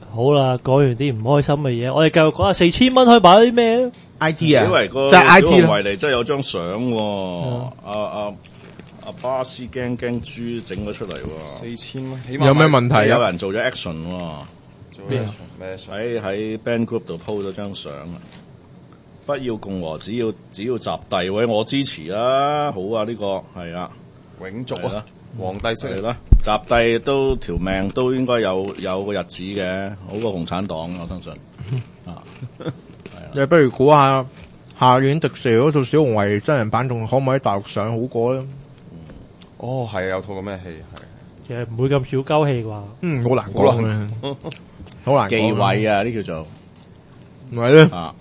好啦，講完啲唔開心嘅嘢，我哋繼續講下4000蚊可以買啲咩 IT 啊， 因為個即係 IT 啦。 維尼真係有張相喎，阿巴斯驚驚豬整咗出嚟喎。 4000蚊，起碼有咩問題啊？ 有人做咗 action 喎， 做咩喺 band group 度 po 咗張相啊！不要共和，只要集帝，喂，我支持啊！好啊，呢個係啊， 永續啊係啦， 皇帝式係啦，集帝都條命都應該有個日子嘅，好過共產黨我相信啊。 你不如估下下年迪士尼嗰套小熊維尼真人版仲可唔可以喺大陸上好過咧？ 哦，係有套咁嘅戲，係其實唔會咁少鳩氣啩。 好難講啊，好難忌講。 諱啊，呢叫做唔係咧， 啊，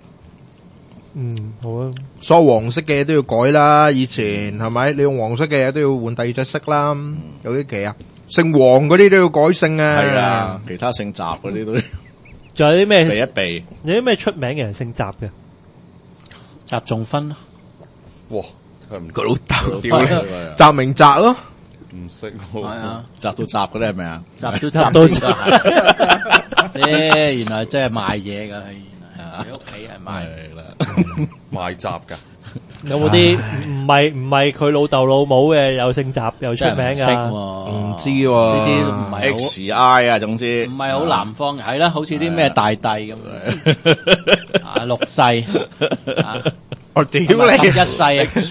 好啊。 所有黃色嘅嘢都要改啦。以前係咪？你用黃色嘅嘢都要換第二隻色啦。有啲期啊，姓黃嗰啲都要改姓啊。 係啊，其他姓習嗰啲都仲有啲咩？ 避一避。 有啲咩出名嘅人姓習嘅？ 習仲勳， 哇，真係唔個老豆屌屌你，習明澤咯。 唔識係啊， 習到習嗰啲係咪啊？ 習都習都習，原來真係賣嘢㗎，原來係你屋企係賣。 係啦， 賣雜㗎。 有冇啲唔係佢老豆老母嘅又姓習又出名真係唔識㗎？ 喎， 唔知喎呢啲唔係好 XI 啊，總之唔係好南方嘅，係啦，好似啲咩大帝咁樣，啊六世，啊我屌你 11世，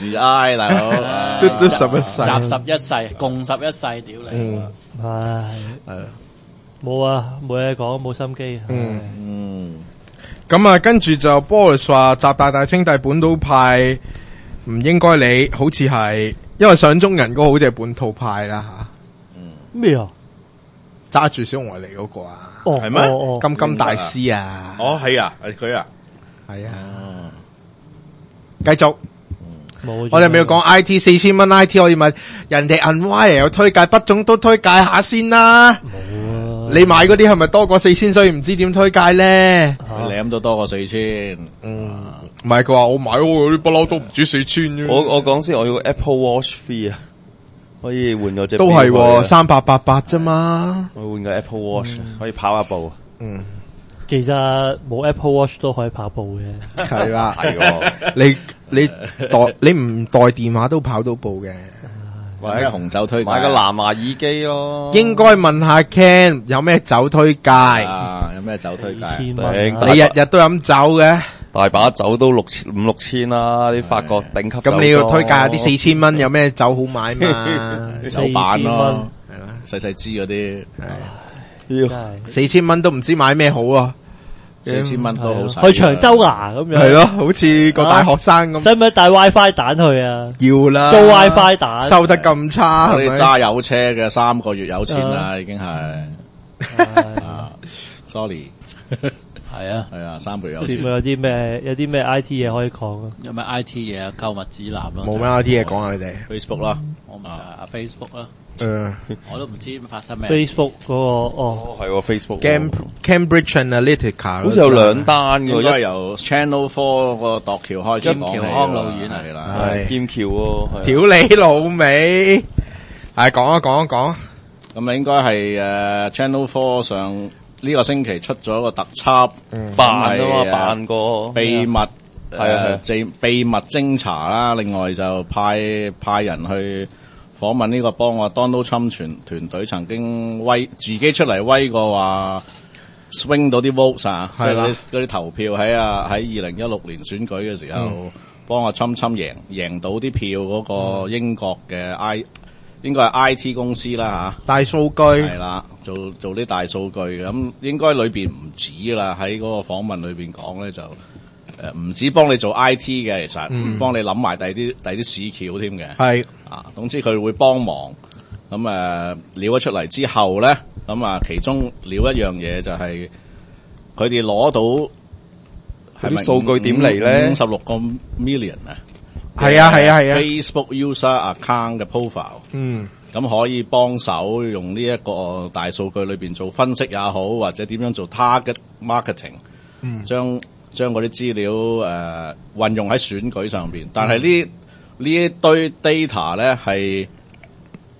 XI 大佬， 都11世集11世，共11世，屌你！ 唉， 係冇啊，冇嘢講，冇心機。 咁啊，跟住就 Boris 話習大大清帝本土派唔應該理，好似係因為上中人嗰個好似係本土派啦咩啊？ 吓，揸住小熊維尼嗰個啊， 哦， 係咩哦哦金大師啊， 哦係啊，係佢啊， 係啊，繼續。 冇。 我哋咪要講 IT 4000蚊 IT 可以買，人哋 Unwire 有推介，不總都推介下先啦。 冇啊！ 你買嗰啲係咪多過4000，所以唔知點推介咧？ 你諗都多過4000， 唔係佢話我買嗰啲不嬲都唔止4000啫。 我講先，我要個 Apple Watch Free 啊，可以換咗隻都係錶 3888啫嘛。 我換個 Apple Watch 可以跑下步。 其實冇 Apple Watch 都可以跑步嘅。 係啦， 係喎， 你唔帶電話都跑到步嘅。 或者紅酒推介， 買個藍牙耳機咯。 應該問下 Ken 有咩酒推介？ 啊，有咩酒推介？ 4000 頂蚊。 你日日都飲酒嘅， 大把酒都5、6千啦，啲法國頂級酒莊。 咁你要推介下啲4000蚊有咩酒好買嘛？ 手板咯， 係啦， 細細支嗰啲， 真係 4000蚊都唔知買咩好啊！ 4000蚊都好使。 去長洲牙咁樣。 係咯，好似個大學生咁。 使唔使帶 WiFi 蛋去啊？ 要啦， 租 WiFi 蛋收得咁差， 我哋係咪？ 揸有車嘅3個月有錢啦，已經係。啊 sorry， 係啊， 係啊，3個月有點錢。 有啲咩 IT 嘢可以講啊？ 有咩 IT 嘢啊？購物指南咯， 冇咩 IT 嘢講啊！你哋 Facebook 啦， 我唔啊 Facebook 啦， 誒我都唔知發生咩事。 Facebook 嗰個哦，係喎 Facebook。 Cambridge Analytica 好似有2單應該嘅， 由 Channel 4個度橋開始講起劍橋安老院啊係啦， 係劍橋喎。係啊屌你老味，係講。 咁啊應該係Channel 4上呢個星期出咗個特輯， 扮啊嘛， 係扮過秘密係啊秘密偵查啦，另外就派人去訪問呢個幫我 Donald Trump 團隊曾經自己出嚟威過話 swing 到啲 votes 啊， 係啦嗰啲投票喺2016年選舉嘅時候，幫阿 Trump 贏到啲票嗰個英國嘅應該係 IT 公司啦嚇。 大數據係啦，做啲大數據嘅，咁應該裏邊唔止啦，喺嗰個訪問裏邊講咧就唔止幫你做 IT 嘅，其實幫你諗埋第啲市橋添嘅。 係啊，總之佢會幫忙。咁撩咗出嚟之後咧，咁其中撩一樣嘢就係佢哋攞到係咪啲數據點嚟咧 56個 million 啊？ 係啊 Facebook user account 嘅 profile。咁可以幫手用呢一個大數據裏邊做分析也好，或者點樣做 target marketing，將嗰啲資料運用喺選舉上邊。但係呢一堆 data 咧係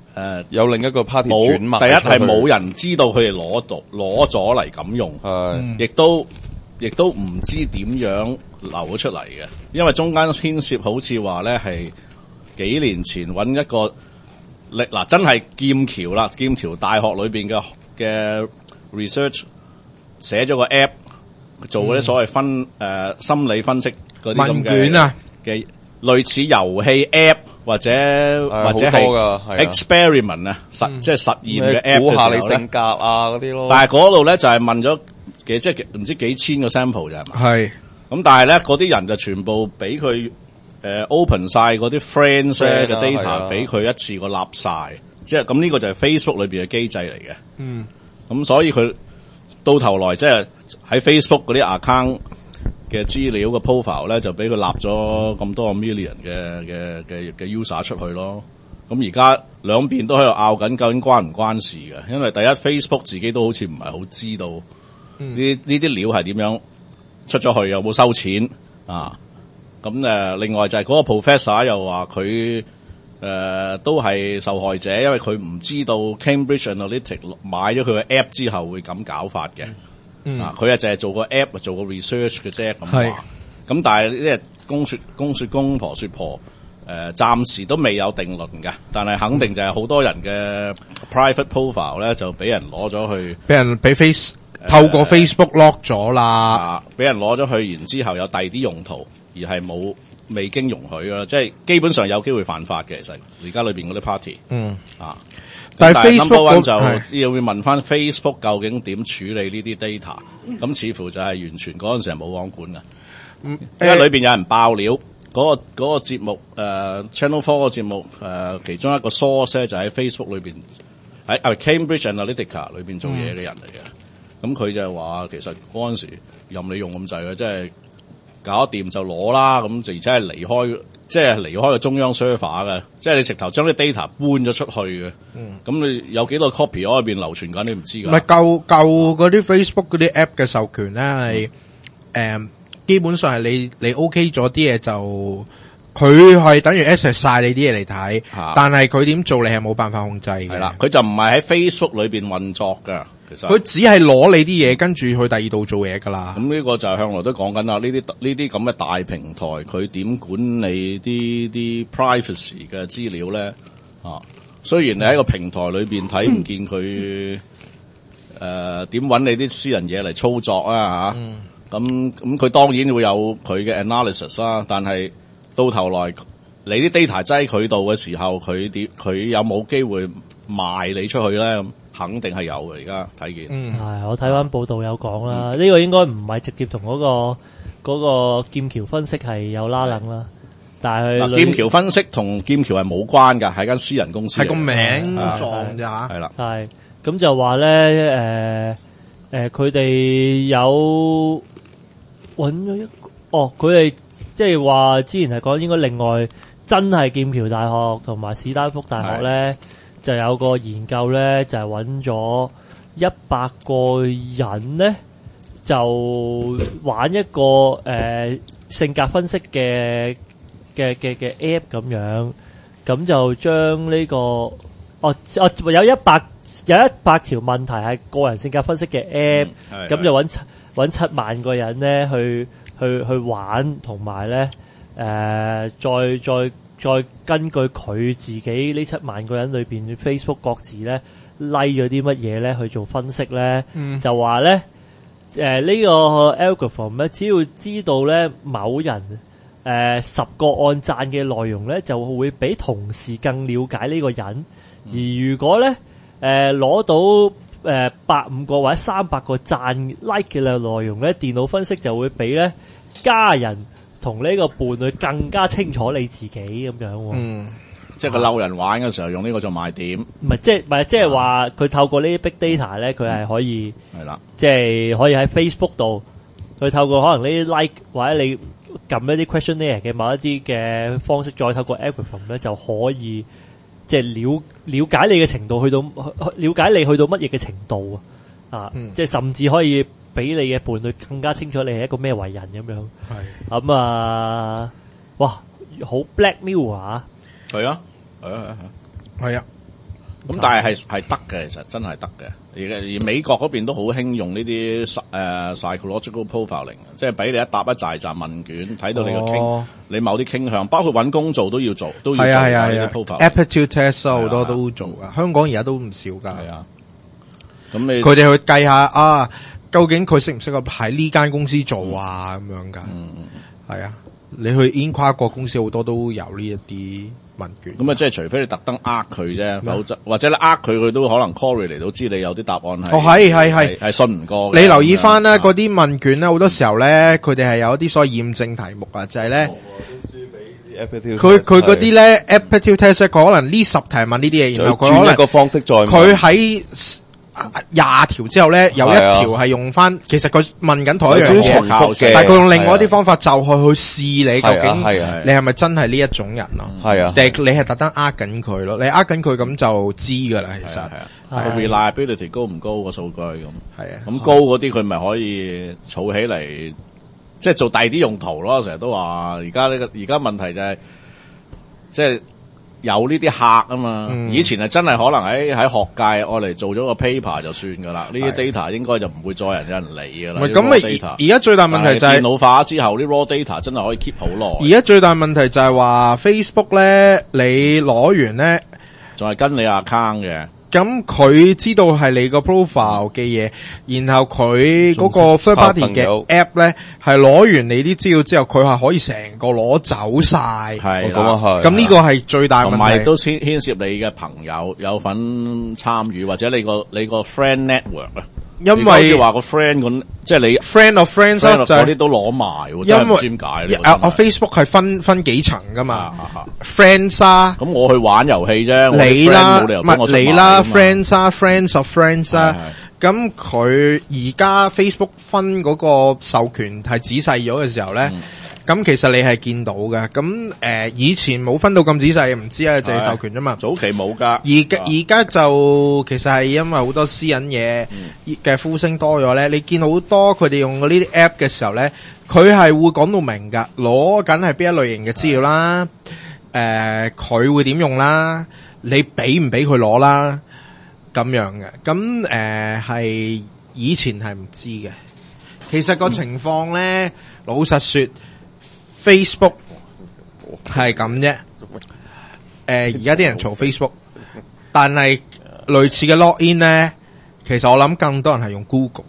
有另一個 party 冇轉賣第一係出去冇人知道佢哋攞咗嚟咁用，亦都唔知點樣流咗出嚟嘅，因為中間牽涉好似話咧係幾年前揾一個嗱真係劍橋啦，劍橋大學裏邊嘅 research 寫咗個 app 做嗰啲所謂心理分析嗰啲咁問卷啊嘅類似遊戲 app 或者係 experiment 啊即係實驗嘅 app 估下你嘅時候呢性格啊嗰啲咯。 但係嗰度咧就係問咗即係唔知幾千個 sample 咋係嘛？ 係咁，但係咧嗰啲人就全部俾佢open 晒嗰啲 friends 嘅 data 俾佢一次過立晒，即係咁呢個就係 Facebook 裏邊嘅機制嚟嘅。咁所以佢到頭來即係喺 Facebook 嗰啲 account 嘅資料嘅 profile 咧，就俾佢立咗咁多個 million 嘅 user 出去咯。咁而家兩邊都喺度拗緊，究竟關唔關事嘅？因為第一 Facebook 自己都好似唔係好知道呢啲料係點樣出咗去，有冇收錢啊？咁另外就係嗰個 professor 又話佢都係受害者，因為佢唔知道 Cambridge Analytica 買咗佢個 app 之後會咁搞法嘅。佢淨係做個 app 做個 research 嘅啫咁話。咁但係呢啲公說公婆說婆，暫時都未有定論嘅，但係肯定就係好多人嘅 private profile 咧就俾人攞咗去， 透過 Facebook lock 咗啦， 俾人攞咗去，然之後有第二啲用途，而係未經容許啦，即係基本上有機會犯法嘅。其實而家裏邊嗰啲 party，但係 Facebook 就要問翻 Facebook 究竟點處理呢啲 data，咁似乎就係完全嗰陣時係冇網管嘅，因為裏邊有人爆料。嗰個節目Channel 4個節目其中一個 source 咧就喺 Facebook 裏邊喺Cambridge Analytica 裏邊做嘢嘅人嚟嘅，咁佢就話其實嗰陣時任你用咁滯嘅，即係搞掂就攞啦，咁而且係離開個中央 server 嘅，即係你直頭將啲 data 搬咗出去嘅，咁你有幾多 copy 喺入邊流傳緊你唔知㗎。 唔係舊嗰啲 Facebook 嗰啲 app 嘅授權咧係基本上係你 OK 咗啲嘢就佢係等於 access 晒你啲嘢嚟睇，但係佢點做你係冇辦法控制嘅。 係啦，佢就唔係喺 Facebook 裏邊運作㗎，其實佢只係攞你啲嘢跟住去第二度做嘢㗎啦。 咁呢個就係向來都講緊啦，呢啲咁嘅大平台，佢點管理啲 privacy 嘅資料咧？雖然你喺個平台裏邊睇唔見佢點揾你啲私人嘢嚟操作啊嚇。咁佢當然會有佢嘅 analysis 啦，但係到頭來你啲 data 擠佢度嘅時候，佢有冇機會賣你出去咧？咁肯定係有嘅。而家睇見， 係我睇翻報道有講啦，呢個應該唔係直接同嗰個劍橋分析係有拉楞啦，但係劍橋分析同劍橋係冇關㗎，係間私人公司， 係個名撞咋嚇， 係啦， 係咁就話咧佢哋有。揾咗一個佢哋即係話之前係講應該另外真係劍橋大學同埋史丹福大學咧就有個研究咧就係揾咗100個人咧就玩一個性格分析嘅 app 咁樣，咁就將呢個有100條問題係個人性格分析嘅 app，咁就揾7萬個人咧去玩，同埋咧再根據佢自己呢7萬個人裏邊 Facebook 各自咧 like 咗啲乜嘢咧去做分析咧，就話咧呢個 algorithm 咧只要知道咧某人10個按讚嘅內容咧就會比同事更了解呢個人，而如果咧攞到150個或者300個讚 like 嘅內容咧，電腦分析就會比咧家人同呢個伴侶更加清楚你自己咁樣。 即係佢嬲人玩嘅時候用呢個做賣點。 唔係即係話佢透過呢啲 big data 咧，佢係可以係啦， 即係可以喺 Facebook 度，佢透過可能呢啲 like 或者你撳一啲 questionnaire 嘅某一啲嘅方式，再透過 algorithm 咧就可以。即係了解你嘅程度去到了解你去到乜嘢嘅程度啊！即係甚至可以比你嘅伴侶更加清楚你係一個咩為人咁樣。係咁哇，好 Black Mirror 啊！ 係啊， 係啊， 咁但係得嘅，其實真係得嘅。而美國嗰邊都好興用呢啲psychological profiling， 即係俾你一答一紮問卷，睇到你個你某啲傾向，包括揾工做都要做，都要做呢啲 profiling。 aptitude test 好多都做噶，香港而家都唔少噶。 係啊，咁你佢哋去計下啊，究竟佢適唔適合喺呢間公司做啊咁樣噶。係啊，你去 in 跨國公司好多都有呢一啲問卷。 咁啊，即係除非你特登佢啫，否則或者你佢都可能 query 嚟到知你有啲答案係信唔過嘅。 你留意翻啦，嗰啲問卷咧，好多時候咧，佢哋係有一啲所謂驗證題目啊，就係咧，佢嗰啲咧 aptitude test 可能呢10題問呢啲嘢，然後佢可能轉一個方式再問。 佢喺20條之後咧，有一條係用翻，其實佢問緊同一樣嘢，但係佢用另外一啲方法就去試你究竟你係咪真係呢一種人咯？ 係啊， 定係你係特登緊佢咯？你緊佢咁就知噶啦，其實係 reliability 高唔高個數據咁？係啊，咁高嗰啲佢咪可以儲起嚟，即係做第二啲用途咯。成日都話而家問題就係即係。有呢啲客啊嘛，以前係真係可能喺學界愛嚟做咗個 paper 就算噶啦，呢啲 data 應該就唔會再有人理噶啦。 咁而家最大問題就係電腦化之後啲 raw data 真係可以 keep 好耐。 而家最大問題就係話 Facebook 咧，你攞完咧， 仲係跟你 account 嘅。 咁佢知道係你個 profile 嘅嘢，然後佢嗰個 third party 嘅 app 咧，係攞完你啲資料之後，佢係可以成個攞走晒。 係咁呢個係最大問題。 同埋都牽涉你嘅朋友有份參與，或者你個 friend network 啊。因為好似話個 friend 咁，即係你 friend of friends 就嗰啲都攞埋，真係唔知點解。 Facebook 係分幾層噶嘛？friends 啊， 咁我去玩遊戲啫， 你啦， 唔係你啦 ，friends 啊 ，friends of friends 啊。咁佢而家 Facebook 分嗰個授權係仔細咗嘅時候咧。咁其實你係見到嘅，咁以前冇分到咁仔細，唔知啊，淨係授權啫嘛。 早期冇噶， 而家就其實係因為好多私隱嘢嘅呼聲多咗咧。你見好多佢哋用呢啲 app 嘅時候咧，佢係會講到明噶，攞緊係邊一類型嘅資料啦，佢會點用啦，你俾唔俾佢攞啦，咁樣嘅。咁係以前係唔知嘅。其實個情況咧，老實說。Facebook 係咁啫，而家啲人嘈 Facebook， 但係類似嘅 login 咧，其實我諗更多人係用 Google。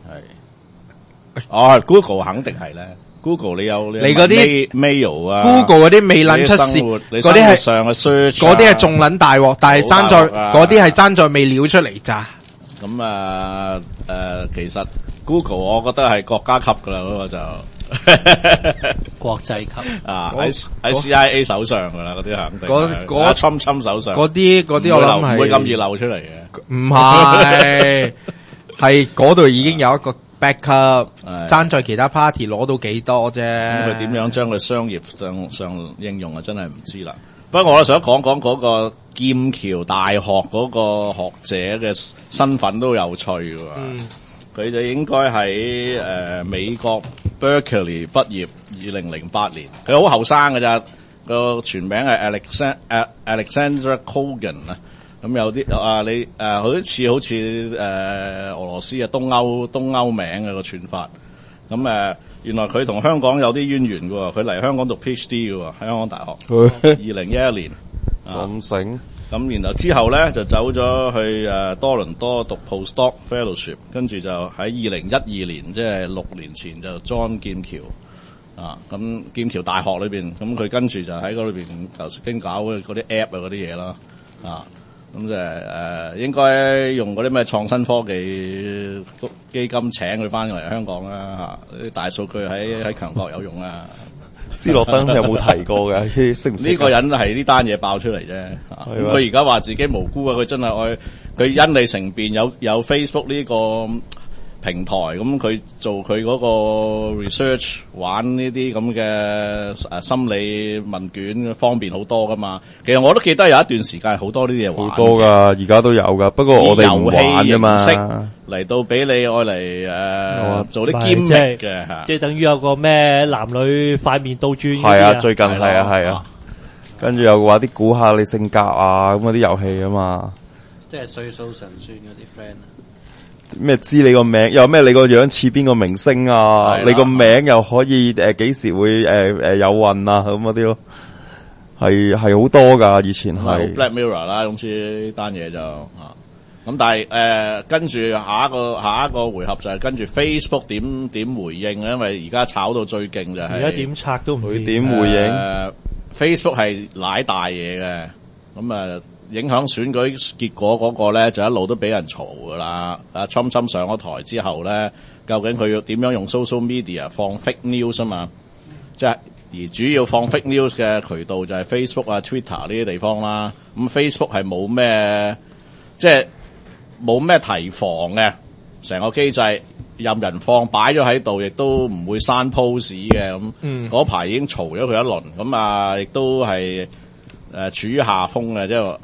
係 ，Google 肯定係咧。Google 你嗰啲 mail 啊 ，Google 嗰啲未撚出事，嗰啲係上嘅 search， 嗰啲係仲撚大鑊，但係爭在嗰啲係爭在未料出嚟咋。 咁其實 Google 我覺得係國家級噶啦，嗰個就。 國際級啊，喺 CIA 手上噶啦，嗰啲肯定。嗰侵手上。嗰啲我諗係唔會咁易漏出嚟嘅。 唔係，係嗰度已經有一個 backup，爭在其他 party 攞到幾多啫。 佢點樣將佢商業上應用啊？真係唔知啦。不過我想講嗰個劍橋大學嗰個學者嘅身份都有趣喎。佢就應該喺美國 Berkeley 畢業，2008年。佢好後生㗎咋，個全名係 Alexander Kogan 啊。咁有啲好似俄羅斯啊東歐名嘅個串法。咁原來佢同香港有啲淵源㗎喎。佢嚟香港讀 PhD 㗎喎，喺香港大學。2011年。 咁醒。 咁然後之後咧就走咗去多倫多讀 postdoc fellowship， 跟住就喺2012年，即係6年前就 join 劍橋啊。咁劍橋大學裏邊，咁佢跟住就喺嗰裏邊頭先搞嗰啲 app 啊嗰啲嘢啦啊。咁就應該用嗰啲咩創新科技基金請佢翻嚟香港啦嚇。啲大數據喺強國有用啊。 斯諾登有冇提過嘅？識唔識？ 呢個人係呢單嘢爆出嚟啫。佢而家話自己無辜啊！佢真係佢因利成便，有 Facebook 呢個平台，咁佢做佢嗰個 research， 玩呢啲咁嘅心理問卷，方便好多噶嘛。其實我都記得有一段時間好多呢啲嘢玩， 好多噶，而家都有噶。不過我哋唔玩啫嘛。 嚟到俾你愛嚟做啲兼職嘅， 即係等於有個咩男女塊面倒轉。 係啊，最近係啊。跟住又話啲估下你性格啊咁嗰啲遊戲啊嘛。 即係歲數神算嗰啲 friend 啊。 咩知你個名，又咩你個樣似邊個明星啊？你個名又可以幾時會有運啊咁嗰啲咯，係好多噶，以前係 Black Mirror 啦，咁似呢單嘢就咁但係跟住下一個回合就係跟住 Facebook 點回應咧，因為而家炒到最勁就係而家點拆都唔知佢點回應。 Facebook 係舐大嘢嘅，咁影響選舉結果嗰個咧就一路都俾人嘈噶啦。Trump 上咗台之後咧，究竟佢要點樣用 social media 放 fake news 啊嘛？即係而主要放 fake news 嘅渠道就係 Facebook 啊、Twitter 呢啲地方啦。咁 Facebook 係冇咩，即係冇咩提防嘅，成個機制任人放擺咗喺度，亦都唔會刪 post 嘅。咁嗰排已經嘈咗佢一輪，咁亦都係。處於下風嘅，即係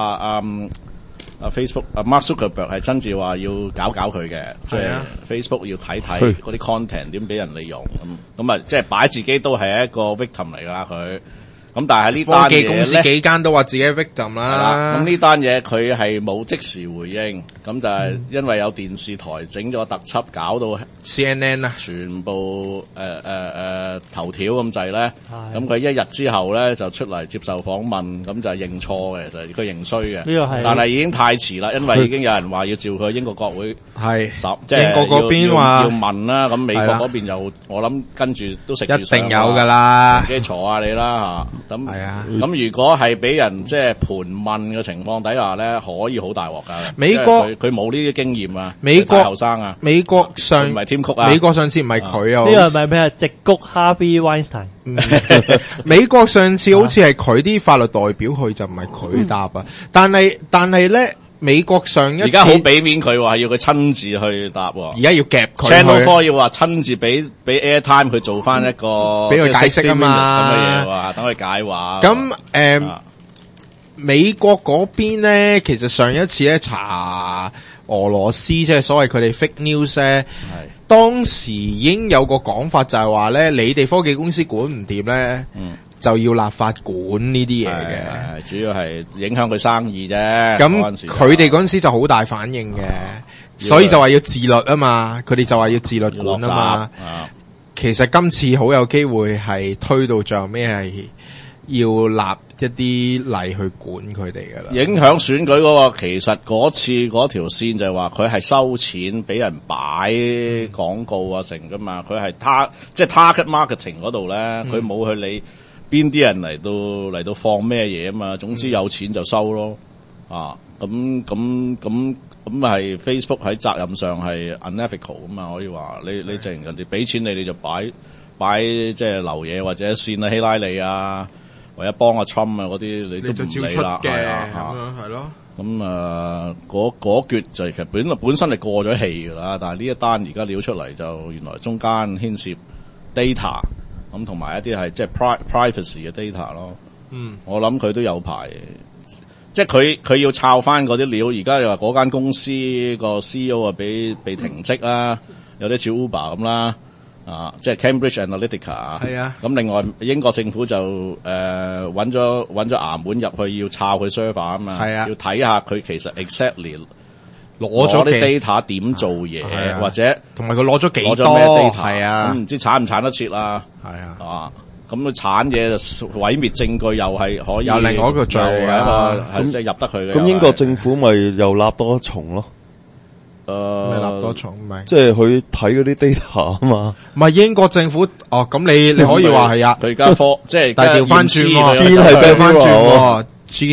Facebook Mark Zuckerberg 係親自話要搞佢嘅，即係 Facebook 要睇嗰啲 content 點俾人利用咁即係擺自己都係一個 victim 嚟㗎啦佢。咁但係呢單嘢咧，科技公司幾間都話自己係 victim 啦。 咁呢單嘢佢係冇即時回應，咁就係因為有電視台整咗特輯，搞到 CNN 啊， 全部頭條咁滯咧。咁佢一日之後咧就出嚟接受訪問，咁就係認錯嘅，就係佢認衰嘅。呢個係，但係已經太遲啦，因為已經有人話要召佢英國國會即係英國嗰邊話要問啦。咁美國嗰邊又我諗跟住都食住一定有㗎啦， 自己坐下你啦嚇。咁咁如果係俾人即係盤問嘅情況底下咧，可以好大鑊㗎。 美國佢冇呢啲經驗啊， 美國後生啊， 美國上唔係添曲啊， 美國上次唔係佢啊， 呢個係咪咩啊？矽谷 Harvey Weinstein。 美國上次好似係佢啲法律代表去，就唔係佢答啊。但係咧。美國上一次而家好俾面佢話要佢親自去答， 而家要夾佢 Channel 4要話親自俾 airtime 佢做翻一個俾佢解釋啊嘛， 咁嘅嘢話等佢解話。 咁美國嗰邊咧，其實上一次咧查俄羅斯即係所謂佢哋 fake news 咧，當時已經有個講法就係話咧，你哋科技公司管唔掂咧。就要立法管呢啲嘢嘅， 主要係影響佢生意啫。 咁佢哋嗰陣時就好大反應嘅，所以就話要自律啊嘛。佢哋就話要自律管啊嘛。其實今次好有機會係推到最後咩係要立一啲例去管佢哋噶啦。 影響選舉嗰個，其實嗰次嗰條線就係話佢係收錢俾人擺廣告啊成噶嘛。佢係即係 target marketing 嗰度咧，佢冇去理。邊啲人嚟到放咩嘢啊嘛？總之有錢就收咯，咁係 Facebook 喺責任上係 unethical 啊嘛，可以話你淨人哋俾錢你就擺即係流嘢或者線啊希拉里啊，或者幫阿 Trump 啊嗰啲你都唔理啦， 係咯。 咁嗰橛就其實本身係過咗氣噶啦，但係呢一單而家撩出嚟就原來中間牽涉 data。咁同埋一啲係即係 privacy 嘅 data 咯，我諗佢都有排，即係佢要抄翻嗰啲料。而家又話嗰間公司個 CEO 啊被停職啦，有啲似 Uber 咁啦，即係 Cambridge Analytica。係啊，咁另外英國政府就揾咗衙門入去要抄佢 server 啊嘛，係啊，要睇下佢其實 exactly。攞咗啲 data 點做嘢，或者同埋佢攞咗幾多咩 data， 係啊， 咁唔知鏟唔鏟得切啦，係啊，咁佢鏟嘢就毀滅證據，又係可以有另外一個罪啊， 咁即係入得去嘅。 咁英國政府咪又立多重咯？ 咩立多重咪？ 即係佢睇嗰啲 data 啊嘛。 唔係英國政府哦，咁你可以話係啊， 佢而家即係但係調翻轉喎， 堅係調翻轉。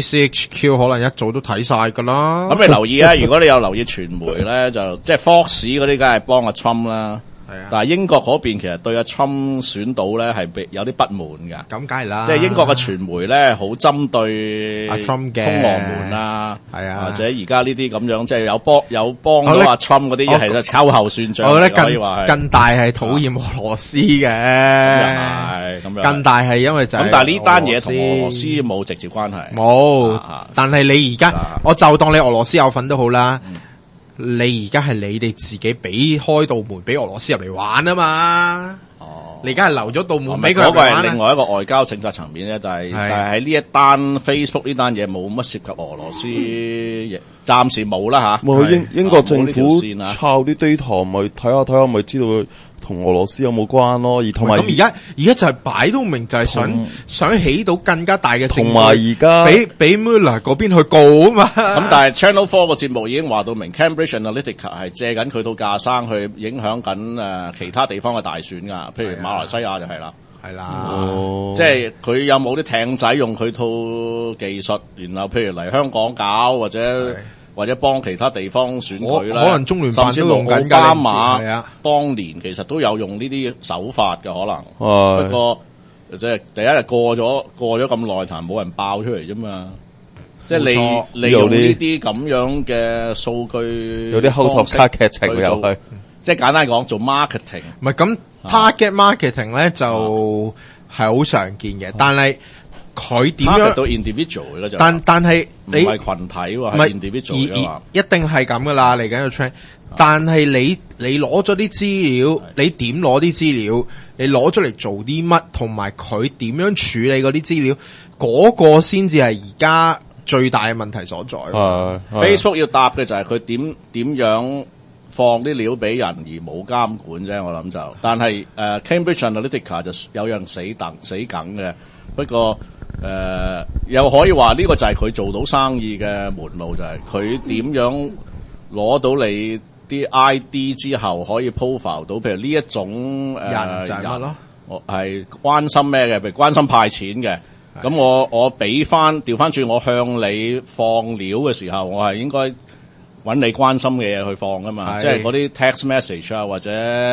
GCHQ 可能一早都睇晒噶啦。 咁你留意啊，如果你有留意傳媒咧，就即係 Fox 嗰啲，梗係幫阿 Trump 啦。係啊，但係英國嗰邊其實對阿 Trump 選到咧係有啲不滿㗎。咁梗係啦，即係英國嘅傳媒咧好針對阿 Trump 嘅通俄門啊，係啊，或者而家呢啲咁樣，即係有幫到阿 Trump 嗰啲嘢係秋後算賬。我覺得更大係討厭俄羅斯嘅，係咁樣。更大係因為就咁，但係呢單嘢同俄羅斯冇直接關係。 冇，但係你而家我就當你俄羅斯有份都好啦。你而家係你哋自己俾開道門俾俄羅斯入嚟玩啊嘛， 你而家係留咗道門俾佢嗰個係玩另外一個外交政策層面咧，但係喺呢一單 Facebook 呢單嘢冇乜涉及俄羅斯嘢，暫時冇啦嚇。 英國政府抄啲 data 咪睇下咪知道佢同俄羅斯有冇關咯，而同埋咁而家就係擺到明就係想起到更加大嘅證據， 同埋而家俾 Mueller 嗰邊去告啊嘛。 咁但係 Channel 4個節目已經話到明 ，Cambridge Analytica 係借緊佢套架生去影響緊其他地方嘅大選噶，譬如馬來西亞就係啦。 係啦， 即係佢有冇啲艇仔用佢套技術，然後譬如嚟香港搞或者幫其他地方選舉咧， 可能中聯辦都用緊㗎。 奧巴馬當年其實都有用呢啲手法嘅可能，不過即係第一日過咗咁耐，但冇人爆出嚟啫嘛。即係利用呢啲咁樣嘅數據， 有啲後手卡劇情又係， 即係簡單講做 marketing。 唔係咁 target marketing 咧就係好常見嘅，但係佢點樣到 individual 嘅就， 但係你唔係群體喎，係 individual 嘅嘛， 一定係咁噶啦，嚟緊個 trend。但係你攞咗啲資料，你點攞啲資料？你攞出嚟做啲乜？同埋佢點樣處理嗰啲資料？嗰個先至係而家最大嘅問題所在。 Facebook 要答嘅就係佢點樣放啲料俾人而冇監管啫，我諗就。但係Cambridge Analytica 就有樣死梗嘅，不過又可以話呢個就係佢做到生意嘅門路，就係佢點樣攞到你啲 ID 之後可以 profile 到，譬如呢一種人就係乜咯？ 我係關心咩嘅？譬如關心派錢嘅。咁我俾翻調翻轉，我向你放料嘅時候，我係應該揾你關心嘅嘢去放噶嘛，即係嗰啲 text message 啊，或者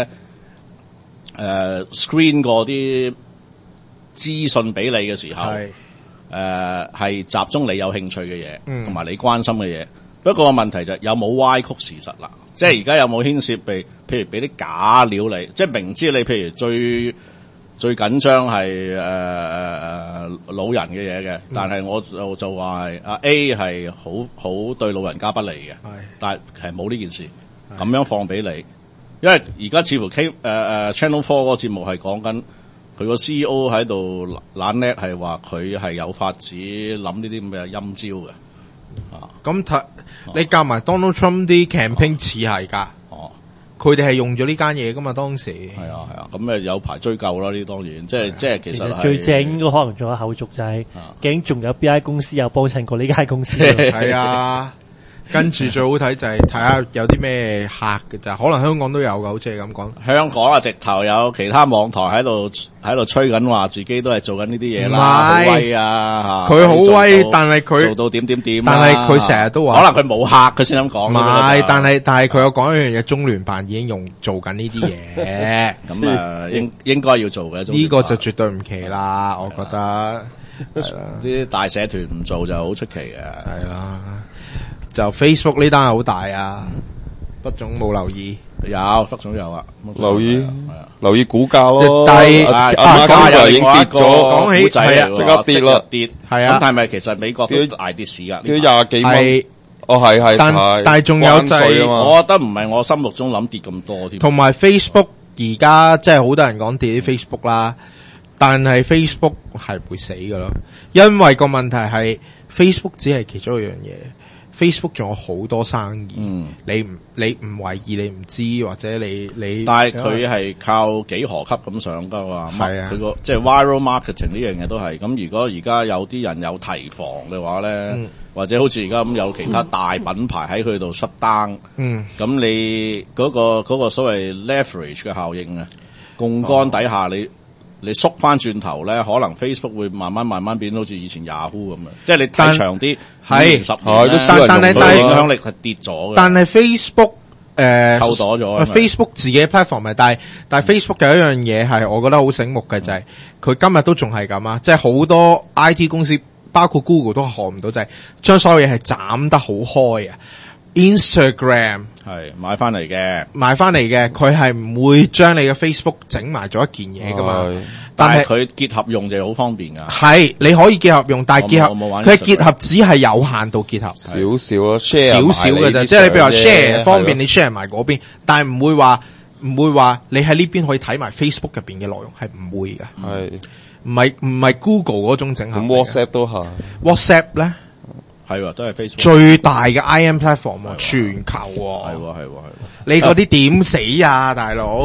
screen 過啲資訊俾你嘅時候，係集中你有興趣嘅嘢，同埋你關心嘅嘢。不過個問題就係有冇歪曲事實啦，即係而家有冇牽涉譬如俾啲假料你，即係明知你譬如最緊張係老人嘅嘢嘅，但係我就話係阿 A 係好對老人家不利嘅，但係其實冇呢件事，咁樣放俾你，因為而家似乎Channel 4嗰個節目係講緊佢個 CEO 喺度懶叻，係話佢係有法子諗呢啲咁嘅陰招嘅。 咁你夾埋 Donald Trump 啲 campaign 似係㗎，佢哋係用咗呢間嘢㗎嘛，當時係啊，咁有排追究啦，呢啲當然，即係其實最正應該可能仲有後續就係，究竟仲有邊間公司有幫襯過呢間公司？ 係啊。跟住最好睇就係睇下有啲咩客嘅咋，可能香港都有㗎，好似係咁講。 香港啊，直頭有其他網台喺度吹緊話自己都係做緊呢啲嘢啦，好威啊！ 佢好威，但係佢做到點， 但係佢成日都話， 可能佢冇客，佢先咁講。 唔係，但係佢有講一樣嘢，中聯辦已經做緊呢啲嘢， 咁應該要做嘅。 呢個就絕對唔奇啦，我覺得。 啲大社團唔做就好出奇嘅。 係啦。就 Facebook 呢單係好大啊，畢總冇留意， 畢總有啊， 留意股價咯， 但係馬斯克已經跌咗， 講起係啊， 即刻跌啦， 係啊，咁係咪其實美國都大跌市噶？ 叫廿幾蚊，係， 但係仲有就係， 我覺得唔係我心目中諗跌咁多添。 同埋 Facebook 而家即係好多人講跌啲 Facebook 啦，但係 Facebook 係會死噶咯，因為個問題係 Facebook 只係其中一樣嘢。Facebook 仲有好多生意，你唔為意，你唔知或者你， 但係佢係靠幾何級咁上噶嘛？係啊，佢個即係 viral marketing 呢樣嘢都係。咁如果而家有啲人有提防嘅話咧，或者好似而家咁有其他大品牌喺佢度出單，咁你嗰個所謂 leverage 嘅效應啊，槓桿底下你縮翻轉頭咧，可能 Facebook 會慢慢變到好似以前 Yahoo 咁樣，即係你睇長啲5年10年，但係影響力係跌咗嘅。 但係 Facebook 扣咗咗 Facebook 自己嘅 platform 咪，但係 Facebook 有一樣嘢係我覺得好醒目嘅，就係佢今日都仲係咁啊！即係好多 IT 公司，包括 Google 都學唔到，就係將所有嘢係斬得好開啊！ Instagram 係買翻嚟嘅， 佢係唔會將你嘅 Facebook 整埋咗一件嘢噶嘛。 但係佢結合用就好方便噶。 係你可以結合用，但係佢係結合只係有限度結合， 少少咯，share 少少嘅啫。即係你譬如話 share 方便你 share 埋嗰邊，但係唔會話唔會話你喺呢邊可以睇埋 Facebook 入邊嘅內容，係唔會嘅。 係唔係 Google 嗰種整合。 咁 WhatsApp 都係 WhatsApp 咧。 係喎，都係 Facebook 最大嘅 IM platform 喎，全球喎。 係喎。 你嗰啲點死啊，大佬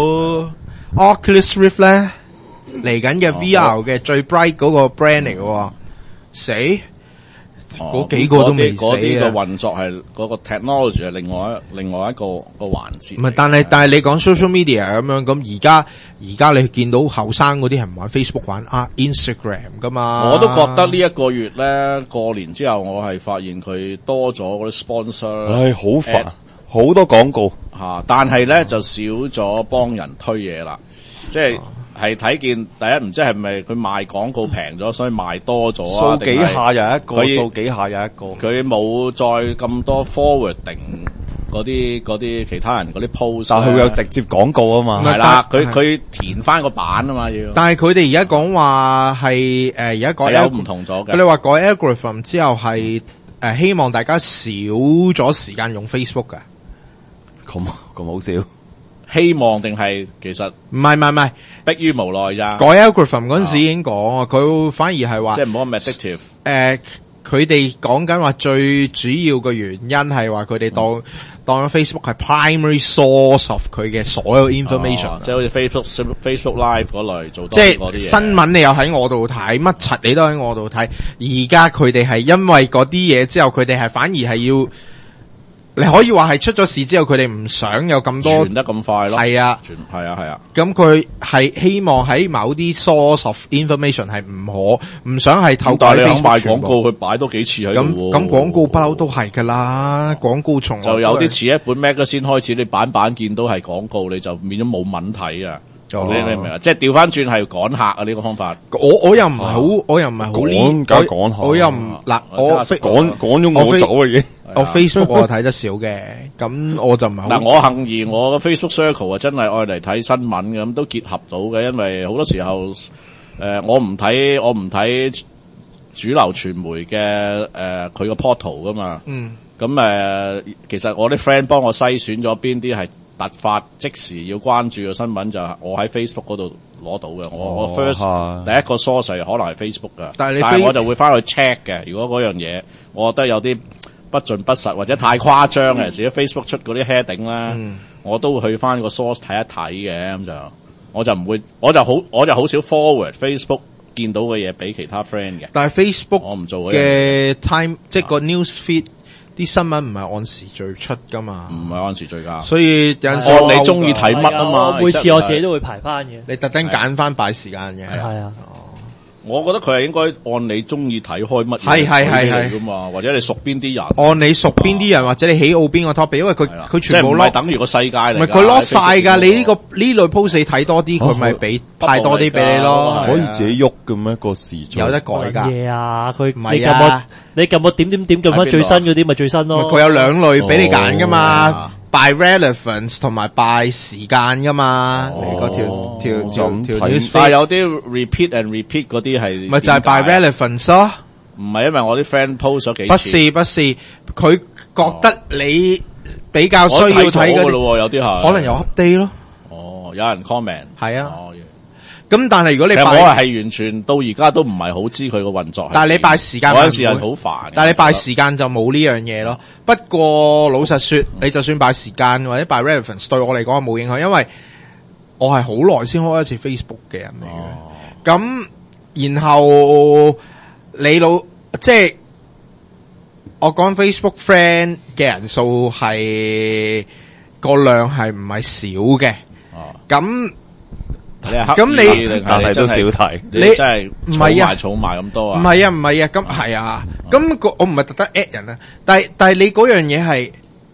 ？Oculus Rift 咧嚟緊嘅 VR 嘅最 bright 嗰個 brand 嚟嘅喎，死嗰幾個都未死啊！ 嗰啲嘅運作係嗰個 technology 係另外一個環節。 唔係，但係你講 social media 咁樣，咁而家你見到後生嗰啲係唔玩 Facebook 玩Instagram 噶嘛？ 我都覺得呢一個月咧過年之後，我係發現佢多咗嗰啲 sponsor。 唉，好煩，好多廣告嚇，但係咧就少咗幫人推嘢啦，即係睇見第一唔知係咪佢賣廣告平咗，所以賣多咗啊？ 掃幾下又一個，掃幾下又一個。 佢冇再咁多 forwarding嗰啲其他人嗰啲 post， 但係佢會有直接廣告啊嘛。 係啦，佢填翻個版啊嘛要。 但係佢哋而家講話係而家改有唔同咗嘅。 佢哋話改 algorithm 之後係希望大家少咗時間用 Facebook 㗎。 咁好笑。 希望定係其實唔係迫於無奈咋？ 改 algorithm 嗰陣時已經講，佢反而係話即係唔好咁 addictive。 佢哋講緊話最主要嘅原因係話佢哋當咗 Facebook 係 primary source of 佢嘅所有 information， 即係好似 Facebook Live 嗰類做多即係嗰啲嘢。 新聞你又喺我度睇，乜柒你都喺我度睇。而家佢哋係因為嗰啲嘢之後，佢哋係反而係要。你可以話係出咗事之後，佢哋唔想有咁多傳得咁快咯。係啊。 咁佢係希望喺某啲 source of information 係唔想係透過 Facebook 但係你肯賣廣告，佢擺多幾次喺度。 咁廣告不嬲都係噶啦，廣告從來就有啲似一本 magazine 開始，你版見到係廣告，你就變咗冇文睇啊。你明唔明啊？即係調翻轉係趕客啊！呢個方法， 我又唔係好，我又唔係好趕客， 我又唔嗱，我趕咗我走啊已經。 我 Facebook 我睇得少嘅，咁我就唔係好。 嗱，我幸而我個 Facebook Circle 啊，真係愛嚟睇新聞嘅，咁都結合到嘅，因為好多時候我唔睇主流傳媒嘅佢個 portal 噶嘛。咁其實我啲 friend 幫我篩選咗邊啲係突發即時要關注嘅新聞，就係我喺 Facebook 嗰度攞到嘅。我 first 第一個 source 可能係 Facebook 㗎，但係我就會翻去 check 嘅。如果嗰樣嘢我覺得有啲不盡不實或者太誇張嘅，時 Facebook 出嗰啲 heading 啦，我都會去翻個 source 睇一睇嘅。咁就我就唔會，我就好少 forward Facebook 見到嘅嘢俾其他 friend 嘅。 但係 Facebook 我唔做嘅 time，即係個 news feed。啲新聞唔係按時序出噶嘛， 唔係按時序㗎， 所以有陣時按你中意睇乜啊嘛。 每次我自己都會排翻嘅， 你特登揀翻擺時間嘅， 係啊。 我覺得佢係應該按你中意睇開乜嘢係㗎嘛，或者你熟邊啲人， 按你熟邊啲人或者你喜好邊個 topic，因為佢全部唔係等於個世界嚟， 唔係佢 lock 晒㗎。你呢類 post 你睇多啲，佢咪俾派多啲俾你咯。 可以自己喐嘅咩個時序？ 有得改㗎。 嘢啊，佢唔係啊， 你撳我點撳翻最新嗰啲咪最新咯。 佢有兩類俾你揀㗎嘛。by relevance 同埋 by 時間噶嘛，嗰條但係有啲 repeat and repeat 嗰啲係咪就係 by relevance 咯？ 唔係因為我啲 friend post 咗幾次， 不是，佢覺得你比較需要睇嗰啲， 有啲係可能有 update 咯。 哦，有人 comment 係啊。咁但係如果你其實我係完全到而家都唔係好知佢個運作， 但係你拜時間嗰陣時係好煩。 但係你拜時間就冇呢樣嘢咯。不過老實說，你就算拜時間或者拜 relevance 對我嚟講係冇影響，因為我係好耐先開一次 Facebook 嘅人嚟嘅。咁然後你即係我講 Facebook friend 嘅人數係個量係唔係少嘅。咁咁你但係都少睇， 你真係唔係啊，儲埋咁多啊？ 唔係啊，咁係啊，咁我唔係特登 at 人啊，但係你嗰樣嘢係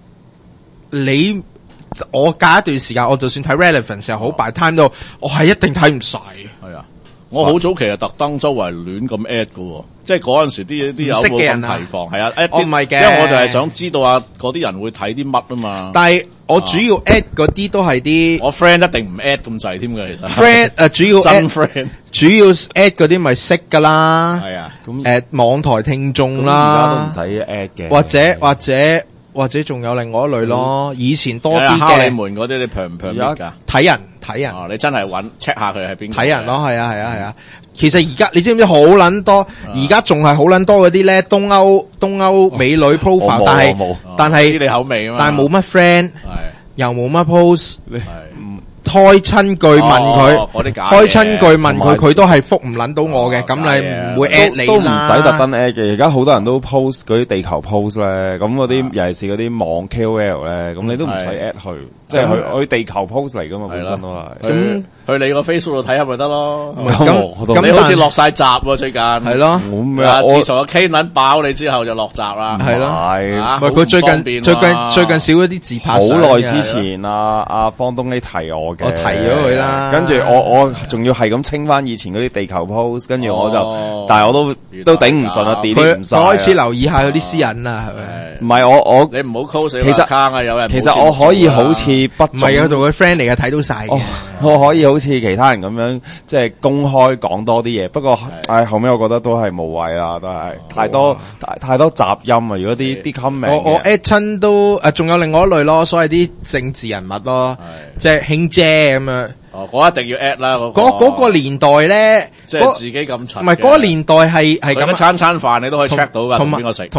我隔一段時間，我就算睇 relevance 又好，by time 到我係一定睇唔晒嘅。 係啊，我好早期係特登周圍亂咁 at 嘅，即係嗰陣時啲有冇咁提防？係啊， 我唔係嘅， 因為我就係想知道嗰啲人會睇啲乜啊嘛。 但係我主要 at 嗰啲都係啲我 friend 一定唔 at 咁滯添嘅，其實 friend 主要真 friend 主要 at 嗰啲咪識噶啦。 係啊， 咁網台聽眾啦， 而家都唔使 at 嘅， 或者或者仲有另外一類咯。以前多啲敲你嘅門嗰啲，你 per 唔 per 而 meet 㗎？ 睇人， 哦，你真係check 下佢係邊個？ 睇人咯，係啊。其實而家你知唔知好撚多？而家仲係好撚多嗰啲咧，東歐美女 profile，但係知你口味啊嘛， 但係冇乜 friend，又冇乜 post。 係開親句問佢， 嗰啲假嘅開親句問佢，佢都係覆唔撚到我嘅，咁你唔會 at 你都唔啦， 使特登 at 嘅。而家好多人都 post 嗰啲地球 post 咧，咁嗰啲尤其是嗰啲網 KOL 咧，咁你都唔使 at 佢，即係佢地球 post 嚟噶嘛，本身都係。 咁去你個 Facebook 度睇下咪得咯。 咁你好似落晒閘喎最近。係咯， 自從個 K 撚爆你之後就落閘啦。 係咯， 係佢最近少咗啲自拍相。 好耐之前阿方東你提我提咗佢啦， 跟住我仲要係咁清翻以前嗰啲地球 post，跟住我就，但係我都頂唔順啊，delete唔晒。 佢開始留意下佢啲私隱啦，係咪？ 唔係我你唔好 call 死個 account 啊！有人其實我可以好似不唔係有做佢 friend 嚟嘅，睇到晒嘅。 我可以好似其他人咁樣，即係公開講多啲嘢。不過後尾我覺得都係無謂啦，都係太多雜音啊！如果啲 comment， 我 at 親都仲有另外一類咯，所謂啲政治人物咯，即係卿姐咁樣。 哦，我一定要 at 啦。 嗰個年代咧， 即係自己咁柒。 唔係嗰個年代係咁， 餐飯你都可以 check 到㗎，同邊個食？ 同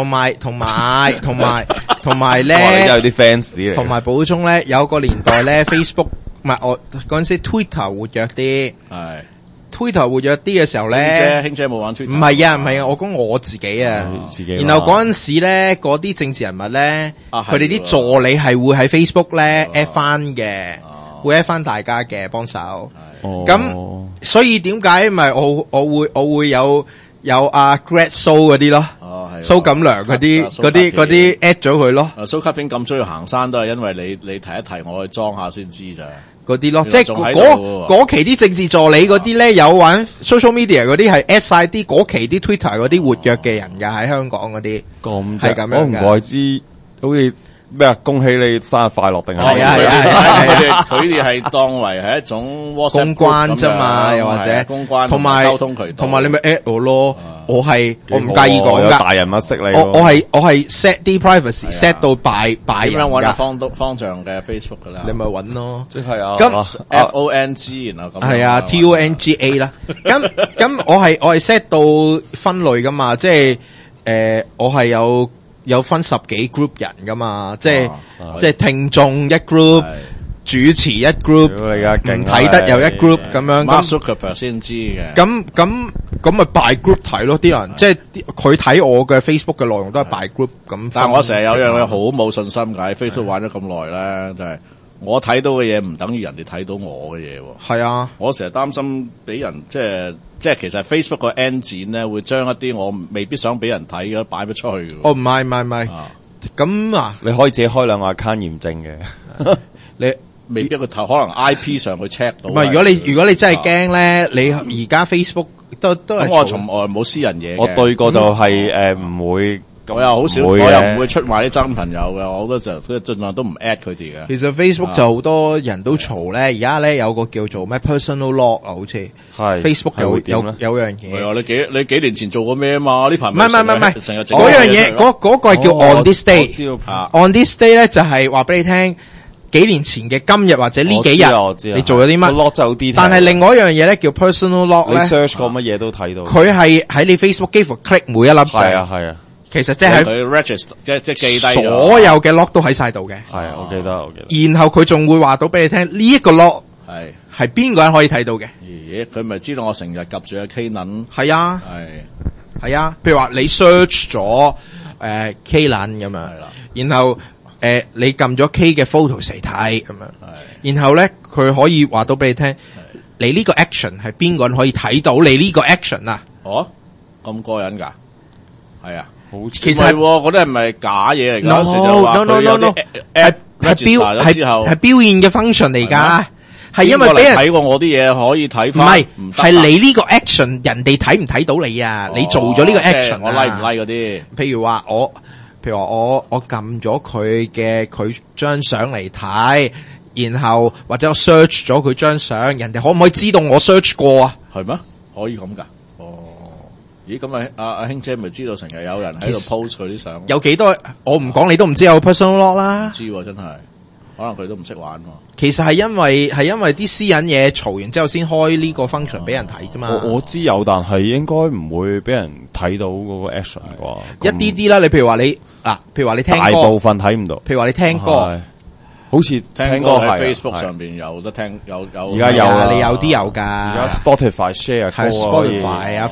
埋咧， 有啲 fans 嚟。 同埋補充咧，有個年代咧，Facebook 唔係我嗰陣時 Twitter 活躍啲。係 Twitter 活躍啲嘅時候咧， 卿姐冇玩 Twitter。 唔係啊，我講我自己啊。然後嗰陣時咧，嗰啲政治人物咧，佢哋啲助理係會喺 Facebook 咧 at 翻嘅。會 at 翻大家嘅幫手，咁所以點解咪我會有阿 Grad Show 嗰啲咯，蘇錦良嗰啲 at 咗佢咯。 蘇級片咁中意行山都係因為你提一提我去裝下先知咋。 嗰啲咯，即係嗰期啲政治助理嗰啲咧，有玩 social media 嗰啲係 at 晒啲嗰期啲 Twitter 嗰啲活躍嘅人噶，喺香港嗰啲係咁樣嘅。 我唔怪之，好似。咩啊？恭喜你生日快樂定係？ 佢哋係當為係一種 WhatsApp 公關啫嘛，又或者公關同埋溝通渠道， 同埋你咪 at 我咯。我唔介意講噶， 大人物識你。 我係 set 啲 privacy set 到拜點樣搵方丈嘅 Facebook 噶啦？ 你咪搵咯， 即係啊。 咁 FONG 然後咁係啊 TONGA 啦。咁我係 set 到分類噶嘛，即係我係有分10幾 group 人噶嘛，即係聽眾一 group，主持一 group，唔睇得又一 group 咁樣。 Mark Zuckerberg 先知嘅。 咁咪 by group 睇咯，啲人即係佢睇我嘅 Facebook 嘅內容都係 by group 咁。 但係我成日有樣嘢好冇信心㗎，喺 Facebook 玩咗咁耐咧，就係我睇到嘅嘢唔等於人哋睇到我嘅嘢喎。係啊，我成日擔心俾人即係其實 Facebook 個 engine 咧會將一啲我未必想俾人睇嘅擺咗出去嘅。 哦，唔係，咁啊， 你可以自己開兩個 account 驗證嘅。 你未必個頭可能 IP 上去 check 到。 唔係，如果你真係驚咧，你而家 Facebook 都係。咁我從來冇私人嘢嘅。 我對過就係唔會。 我又好少，我又唔會出賣啲真朋友嘅，我覺得就盡量都唔 at 佢哋嘅。 其實 Facebook 就好多人都嘈咧，而家咧有個叫做咩 personal log 啊，好似係 Facebook 有樣嘢。係啊，你幾年前做過咩啊嘛？呢排唔係成日整嗰樣嘢，嗰個係叫 on this day。on this day 咧就係話俾你聽，幾年前嘅今日或者呢幾日，你做咗啲乜 log 就啲。 但係另外一樣嘢咧叫 personal log 咧， 你 search 過乜嘢都睇到。 佢係喺你 Facebook 幾乎 click 每一粒掣。 係啊。 其實即係佢 register 即記低所有嘅 log 都喺晒度嘅。 係啊，我記得。 然後佢仲會話到俾你聽呢一個 log 係邊個人可以睇到嘅？ 咦，佢咪知道我成日及住阿 K 撚？ 係啊，係啊。譬如話你 search 咗K 撚咁樣，然後你撳咗 K 嘅 photo 嚟睇咁樣，然後咧佢可以話到俾你聽，你呢個 action 係邊個人可以睇到你呢個 action 啊？ 哦，咁過癮噶，係啊。 其實嗰啲係咪假嘢嚟㗎？no， 係表現嘅 function 嚟㗎，係因為俾人睇過我啲嘢可以睇翻， 唔係你呢個 action 人哋睇唔睇到你啊？你做咗呢個 action， 我 like 唔 like 嗰啲？ 譬如話我撳咗佢張相嚟睇，然後或者我 search 咗佢張相，人哋可唔可以知道我 search 過啊？ 係咩？可以咁㗎？ 咦，咁啊，阿兄姐咪知道成日有人喺度 post 佢啲相， 有幾多？我唔講你都唔知有 personal log 啦。 唔知喎，真係，可能佢都唔識玩喎。 其實係因為啲私隱嘢嘈完之後先開呢個 function 俾人睇啫嘛。 我知有，但係應該唔會俾人睇到嗰個 action 啩。 一啲啦，你譬如話譬如話你聽歌， 大部分睇唔到。 譬如話你聽歌。 好似聽歌喺係 Facebook 上邊有得聽，有而家有啊， 你有啲有㗎。 而家 Spotify share 係 Spotify 啊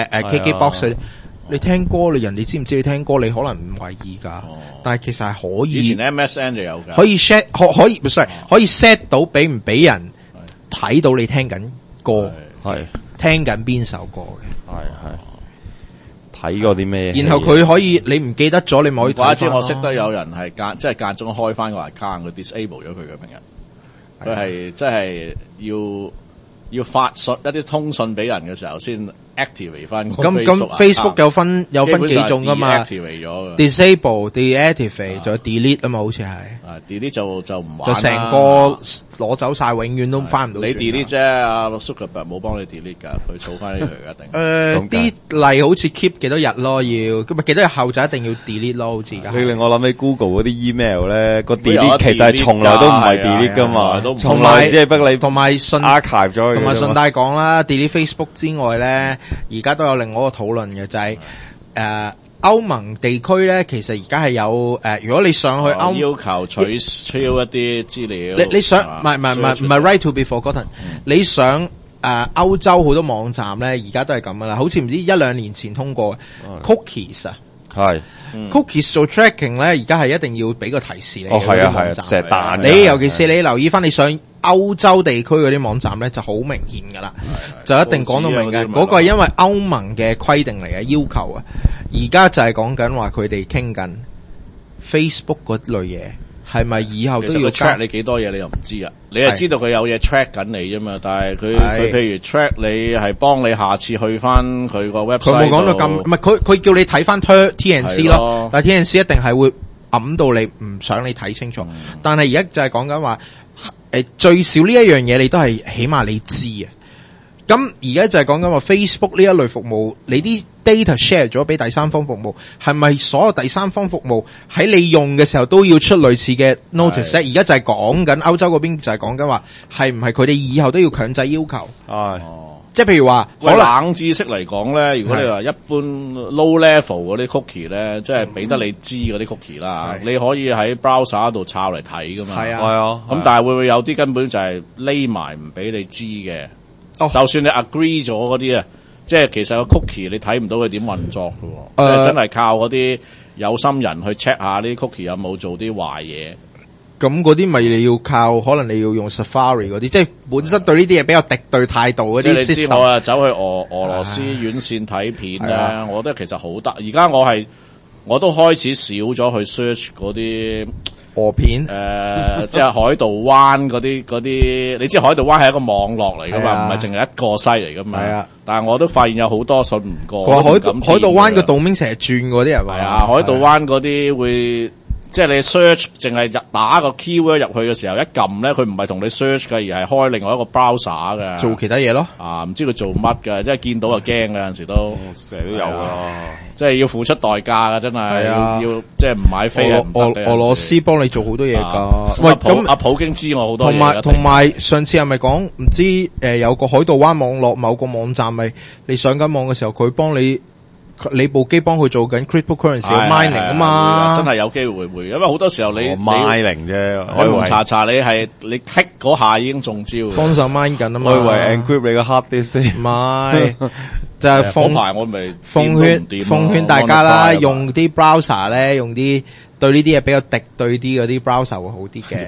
KKBox 你聽歌，人哋知唔知你聽歌？你可能唔為意㗎，但係其實係可以。 以前 MSN 就有㗎， 可以 set 可以 set 到俾唔俾人睇到你聽緊歌， 係聽緊邊首歌嘅， 係睇過啲咩？ 然後佢可以你唔記得咗，你咪可以睇翻。 或者我識得有人係間中開翻個 account，佢 disable 咗佢嘅平日，佢係即係要發信一啲通訊俾人嘅時候先 activate 翻。 咁 Facebook 有分幾種噶嘛 ？activate 咗嘅 ，disable、deactivate 仲有 delete 啊嘛，好似係。 delete 就唔玩啦， 就成個攞走晒，永遠都翻唔到。 你 delete 啫，阿 Zuckerberg 冇幫你 delete 㗎，佢儲翻呢佢一定。啲例好似 keep 幾多日咯，咁咪幾多日後就一定要 delete 咯，好似而家。 你令我諗起 Google 嗰啲 email 咧，個 delete 其實係從來都唔係 delete 㗎嘛，從來只係逼你同埋 archive 咗佢。 同埋順帶講啦 ，delete Facebook 之外咧，而家都有另外一個討論嘅，就係歐盟地區咧，其實而家係有如果你上去要求取消一啲資料， 你想唔係 right to be forgotten，你上歐洲好多網站咧，而家都係咁噶啦，好似唔知1-2年前通過 cookies 啊。係，cookies 做 tracking 咧，而家係一定要俾個提示你。 係啊，成日彈。 你尤其是你留意翻，你上歐洲地區嗰啲網站咧，就好明顯噶啦，就一定講到明嘅。嗰個係因為歐盟嘅規定嚟嘅要求啊。而家就係講緊話佢哋傾緊 Facebook 嗰類嘢，係咪以後都要 track 你幾多嘢？你又唔知啊？你係知道佢有嘢 track 緊你啫嘛？但係佢譬如 track 你係幫你下次去翻佢個 website。佢冇講到咁，唔係佢叫你睇翻 T&C 咯，但係 T&C 一定係會揞到你唔想你睇清楚。但係而家就係講緊話，最少呢一樣嘢你都係起碼你知啊。咁而家就係講緊話 Facebook 呢一類服務，你啲 data share 咗俾第三方服務，係咪所有第三方服務喺你用嘅時候都要出類似嘅 notice？而家就係講緊歐洲嗰邊就係講緊話，係唔係佢哋以後都要強制要求？即係譬如話， 冷知識嚟講咧，如果你話一般 low level 嗰啲 cookie 咧，即係俾得你知嗰啲 cookie 啦，你可以喺 browser 度抄嚟睇噶嘛。係啊，咁但係會唔會有啲根本就係匿埋唔俾你知嘅？就算你 agree 咗嗰啲啊，即係其實個 cookie 你睇唔到佢點運作嘅，即係真係靠嗰啲有心人去 check 下呢啲 cookie 有冇做啲壞嘢。 咁嗰啲咪你要靠，可能你要用 Safari 嗰啲，即係本身對呢啲嘢比較敵對態度嗰啲。 你知我啊，走去俄羅斯院線睇片咧，我覺得其實好得。而家我都開始少咗去 search 嗰啲俄片， 即係海盜灣嗰啲，你知海盜灣係一個網絡嚟噶嘛，唔係淨係一個西嚟噶嘛。係啊，但係我都發現有好多信唔過。 海盜灣個 domain 成日轉嗰啲人話。 係啊，海盜灣嗰啲會。即係你 search 淨係打個 keyword 入去嘅時候，一撳咧佢唔係同你 search 嘅，而係開另外一個 browser 嘅， 做其他嘢咯。 唔知佢做乜嘅，即係見到就驚嘅，有陣時都成日都有噶， 即係要付出代價嘅，真係要即係唔買飛係唔得嘅。 俄羅斯幫你做好多嘢噶。喂，咁阿普京知我好多嘢。 同埋上次係咪講唔知有個海盜灣網絡某個網站咪你上緊網嘅時候佢幫你部機幫佢做緊 cryptocurrency mining 啊嘛， 真係有機會會，因為好多時候你 mining 啫， 開門查你 click 嗰下已經中招， 幫手 mine 緊啊嘛， 我以為 encrypt 你個 hard disk 先， 唔係就係奉勸大家啦，用啲 browser 咧，用啲對呢啲嘢比較敵對啲嗰啲 browser 會好啲嘅。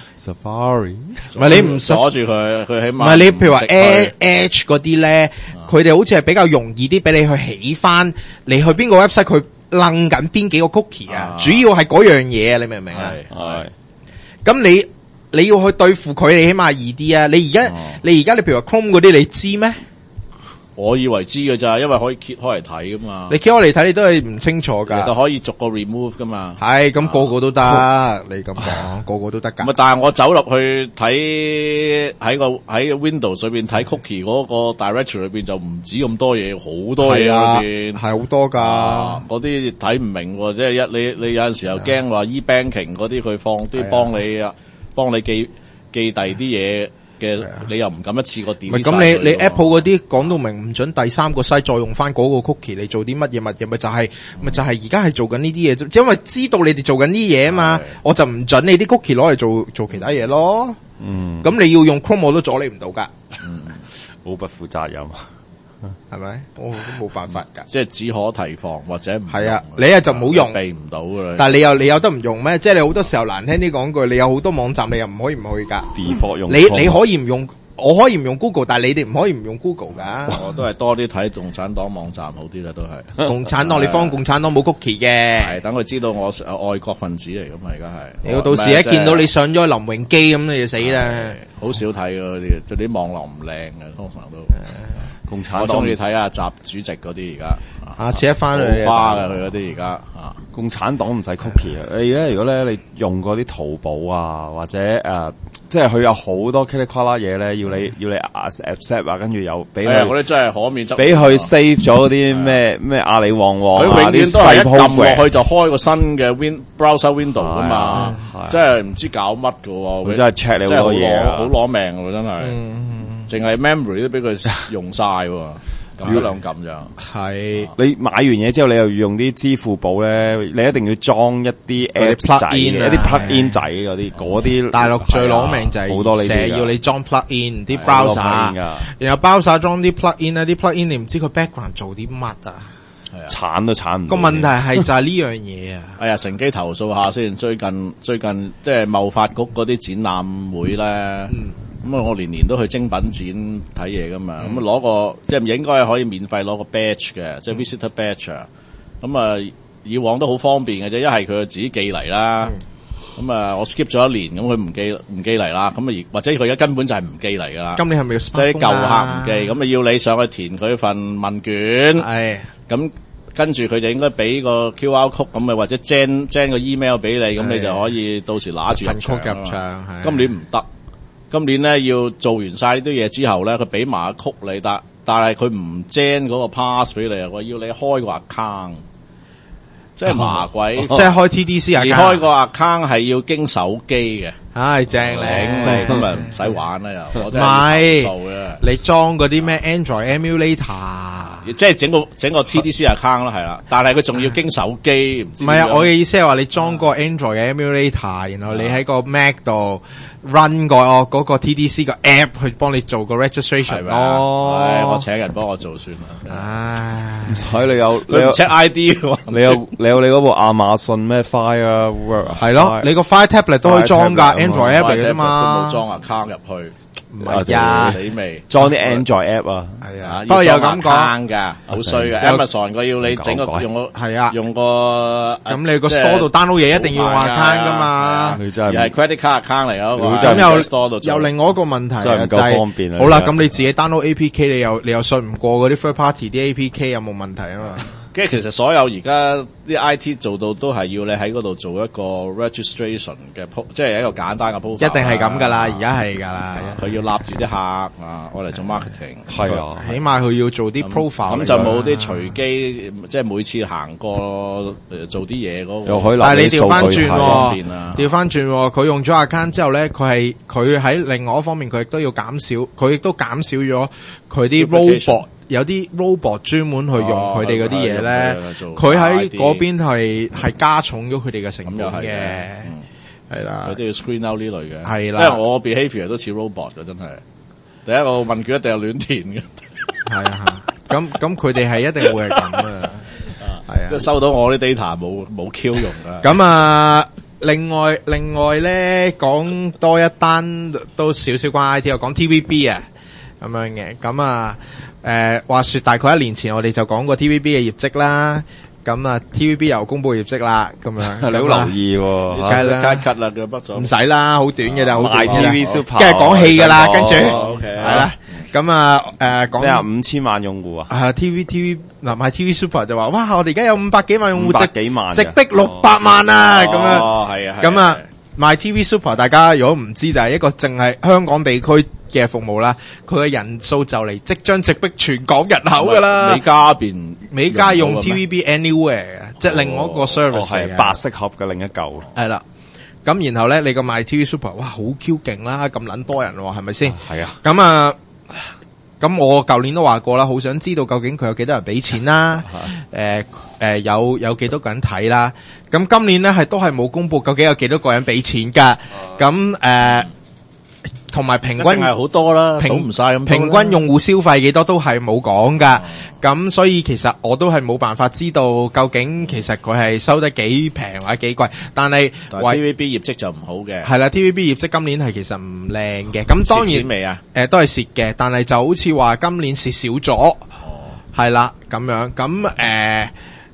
Safari 唔係你唔鎖住佢起碼唔係你譬如話 Edge 嗰啲咧，佢哋好似係比較容易啲俾你去起翻，你去邊個 website 佢楞緊邊幾個 cookie 啊，主要係嗰樣嘢，你明唔明啊？係。咁你要去對付佢，你起碼易啲啊！你而家你譬如話 Chrome 嗰啲，你知咩？ 我以為知嘅咋，因為可以揭開嚟睇噶嘛。 你揭開嚟睇，你都係唔清楚噶。 就可以逐個 remove 噶嘛。 係咁個個都得，你咁講個個都得噶。 但係我走入去睇喺Windows 裏邊睇 cookie 嗰個 directory 裏邊就唔止咁多嘢，好多嘢嗰邊係好多噶。 嗰啲睇唔明喎，即係你有陣時候驚話 e-banking 嗰啲佢放啲幫你寄第啲嘢。你又唔敢一次過點？ 咁你 Apple 嗰啲講到明唔准第三個 site 再用翻嗰個 cookie 嚟做啲乜嘢物嘢，咪就係而家係做緊呢啲嘢啫。因為知道你哋做緊啲嘢啊嘛，我就唔准你啲 cookie 攞嚟做其他嘢咯。咁你要用 Chrome 我都阻你唔到噶。 好不負責任。 係咪？我都冇辦法噶， 即係只可提防或者唔係啊！你就唔好用， 避唔到噶啦。 但係你有得唔用咩？即係你好多時候難聽啲講句，你有好多網站你又唔可以唔去噶。 default 用你可以唔用，我可以唔用 Google， 但係你哋唔可以唔用 Google 噶。 我都係多啲睇共產黨網站好啲啦，都係。 共產黨你幫共產黨冇 cookie 嘅， 係等佢知道我愛國分子嚟噶嘛，而家係。 你到時一見到你上咗林榮基咁，你就死啦。 好少睇嗰啲，啲網絡唔靚嘅，通常都。 共產黨我中意睇下習主席嗰啲而家， 遲一翻去花嘅佢嗰啲而家共產黨唔使 cookie 啊！你咧如果咧你用嗰啲淘寶啊，或者即係佢有好多噼里啪啦嘢咧，要你 accept 啊，跟住又俾佢嗰啲真係可免則俾佢 save 咗嗰啲咩阿里旺旺佢永遠都係一撳落去就開個新嘅browser window 噶嘛，真係唔知搞乜噶喎！ 佢真係 check 你好多嘢好攞命喎，真係。淨係 memory 都俾佢用晒喎，撳一兩撳就係。 你買完嘢之後，你又要用啲支付寶咧，你一定要裝一啲 app 仔，一啲 plug in 仔嗰啲。 大陸最攞命就係好多呢啲， 成日要你裝 plug in 啲 browser，然後 browser 裝啲 plug in 咧，啲 plug in 你唔知佢 background 做啲乜啊？ 鏟都鏟唔到。 個問題係就係呢樣嘢啊！ 哎呀，乘機投訴下先，最近即係貿發局嗰啲展覽會咧。咁我年年都去精品展睇嘢噶嘛，咁攞個即係應該可以免費攞個 badge 嘅，即係 visitor badge 啊。咁以往都好方便嘅啫，一係佢自己寄嚟啦。咁我 skip 咗一年，咁佢唔寄嚟啦。咁或者佢而家根本就係唔寄嚟噶啦。 今年係咪要即係啲舊客唔寄，咁要你上去填佢份問卷。係。咁跟住佢就應該俾個 QR code 咁或者 send 個 email 俾你，咁你就可以到時拿住入場。今年唔得。今年咧要做完晒呢啲嘢之後咧，佢俾埋個曲你，但係佢唔 gen 嗰個 pass 俾你啊！我要你開個 account， 即係麻鬼， 即係開 TDC 而開個 account 係要經手機嘅。 唉，正你咁咪唔使玩啦又。唔係，你裝嗰啲咩 Android emulator， 即係整個 TDC account 啦，係啦。但係佢仲要經手機，唔係啊！我嘅意思係話你裝個 Android emulator， 然後你喺個 Mac 度 run 嗰個 TDC 個 app 去幫你做個 registration 咯。 我請人幫我做算啦。 唉， 唔使你有 check ID 喎。 你有你嗰部亞馬遜咩 Firework 係咯，你個 Fire Tablet 都可以裝噶。Android app 嚟嘅啫嘛， 冇裝 account 入去， 唔係呀， 死未裝啲 Android app 啊， 係啊，不過有咁講噶，好衰嘅。Amazon 佢要你整個用個係啊， 用個咁你個 store 度 download 嘢一定要用 account 噶嘛， 又係 credit card account 嚟咯。 咁又另外一個問題就係方便好啦，咁你自己 download APK， 你又信唔過嗰啲 third party 啲 APK 有冇問題啊嘛？ 跟住其實所有而家啲 IT 做到都係要你喺嗰度做一個 registration 嘅，即係一個簡單嘅 profile。一定係咁噶啦，而家係噶啦。 佢要立住啲客啊，我嚟做 marketing。 係啊， 起碼佢要做啲 profile。 咁就冇啲隨機，即係每次行過做啲嘢嗰個。 又可以但係你調翻轉， 調翻轉，佢用咗 account 之後咧，佢喺另外一方面，佢亦都減少咗佢啲 robot。有啲 robot 專門去用佢哋嗰啲嘢咧，佢喺嗰邊係加重咗佢哋嘅成本嘅，係啦， 佢都要 screen out 呢類嘅， 係啦， 因為我 behavior 都似 robot 嘅，真係。第一個問卷一定係亂填嘅，係啊，咁佢哋係一定會係咁啊，係啊， 即係收到我啲 data 冇 Q 用啊。 咁啊，另外咧講多一單都少少關 IT， 我講 TVB 啊咁樣嘅，咁啊。話說大概1年前我哋就講過 TVB 嘅業績啦，咁啊 TVB 又公布業績啦，咁樣你好留意喎， 梗係啦 cut 啦， 唔使啦，好短嘅咋，好賣 TV Super， 跟住講戲噶啦，跟住係啦， 咁啊講咩啊？5000萬用戶啊 ！TV 嗱買 TV Super 就話哇，我哋而家有500幾萬用戶， 500幾萬直逼600萬啊！咁樣哦，係啊， 咁啊。賣 TV Super， 大家如果唔知就係一個淨係香港地區嘅服務啦，佢嘅人數就嚟即將直逼全港人口噶啦。美加用 TVB Anywhere 嘅，即係另外一個 service 係白色盒嘅另一嚿。 係啦，咁然後咧，你個賣 TV Super， 哇，好 Q 勁啦，咁撚多人喎，係咪先？ 係啊。 咁啊，咁我舊年都話過啦，好想知道究竟佢有幾多人俾錢啦，有幾多個人睇啦。咁今年咧都係冇公布究竟有幾多個人俾錢噶，咁同埋平均係好多啦，數唔晒咁。 平均用戶消費幾多都係冇講噶，咁所以其實我都係冇辦法知道究竟其實佢係收得幾平或者幾貴，但係 TVB 業績就唔好嘅。 係啦 ，TVB 業績今年係其實唔靚嘅，咁當然蝕錢未啊？ 都係蝕嘅，但係就好似話今年蝕少咗，係啦咁樣，咁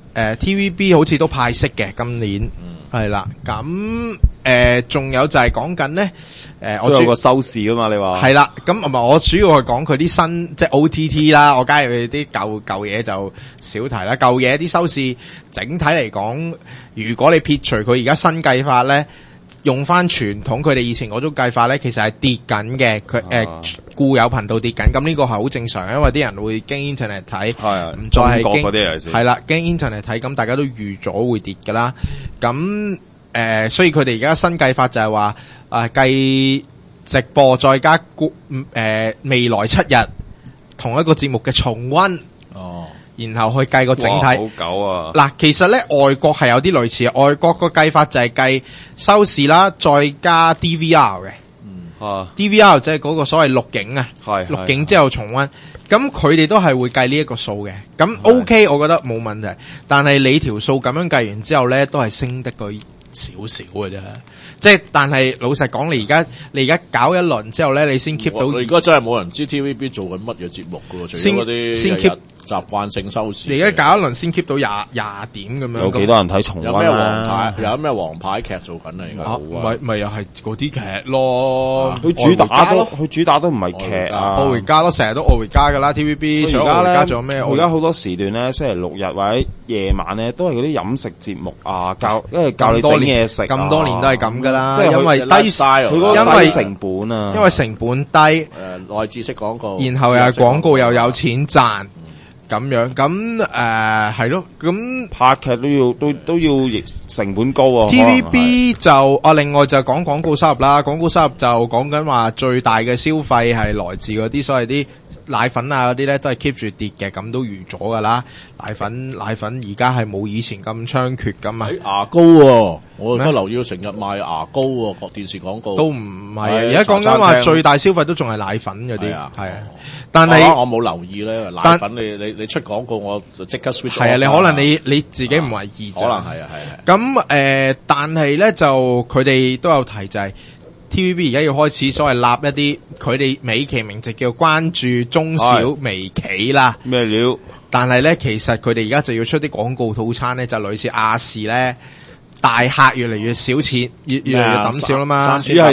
TVB 好似都派息嘅，今年係啦，咁仲有就係講緊咧，我有個收視噶嘛，你話係啦，咁唔係我主要係講佢啲新即係 OTT 啦，我加入佢啲舊嘢就少提啦，舊嘢啲收視整體嚟講，如果你撇除佢而家新計法咧。用翻傳統佢哋以前嗰種計法咧，其實係跌緊嘅。佢固有頻道跌緊，咁呢個係好正常，因為啲人會經 internet 睇，唔再係經係啦，經 internet 睇，咁大家都預咗會跌噶啦。咁所以佢哋而家新計法就係話計直播再加未來7日同一個節目嘅重溫。然後去計個整體， 好久啊！ 嗱，其實咧外國係有啲類似，外國個計法就係計收視啦，再加 DVR 嘅，DVR 即係嗰個所謂錄影啊，錄影之後重溫，咁佢哋都係會計呢一個數嘅，咁 OK， 我覺得冇問題，但係你條數咁樣計完之後咧，都係升得個少少嘅啫，即係但係老實講，你而家搞一輪之後咧，你先 keep 到， 而家真係冇人知 TVB 做緊乜嘢節目噶喎，除咗嗰啲先 keep。習慣性收視， 你而家搞一輪先 keep 到廿點咁樣， 有幾多人睇重溫啊？ 有咩王牌劇做緊啊？而家咪又係嗰啲劇咯， 佢主打都唔係劇啊， 愛回家咯，成日都愛回家噶啦 TVB。而家咧，仲有咩？ 而家好多時段咧，星期六日或者夜晚咧，都係嗰啲飲食節目啊，因為教你整嘢食， 咁多年都係咁噶啦， 即係因為低晒， 因為成本啊， 因為成本低， 內置式廣告， 然後又係廣告又有錢賺。咁樣，咁係咯，咁拍劇都要成本高啊。 TVB 就另外就講廣告收入啦，廣告收入就講緊話最大嘅消費係來自嗰啲所謂啲奶粉啊嗰啲咧，都係 keep 住跌嘅，咁都預咗噶啦。奶粉而家係冇以前咁猖獗噶嘛。 牙膏喎，我而家留意到成日賣牙膏喎，各電視廣告都唔係，而家講緊話最大消費都仲係奶粉嗰啲，係啊。但係我冇留意咧，奶粉你出廣告我就即刻 switch。係啊， 你可能你自己唔為意， 可能係啊。 咁但係咧就佢哋都有提就係 TVB 而家要開始所謂立一啲佢哋美其名就叫關注中小微企啦。 咩料？ 但係咧其實佢哋而家就要出啲廣告套餐咧，就類似亞視咧。大客越嚟越少錢，越嚟越抌少啦嘛， 只係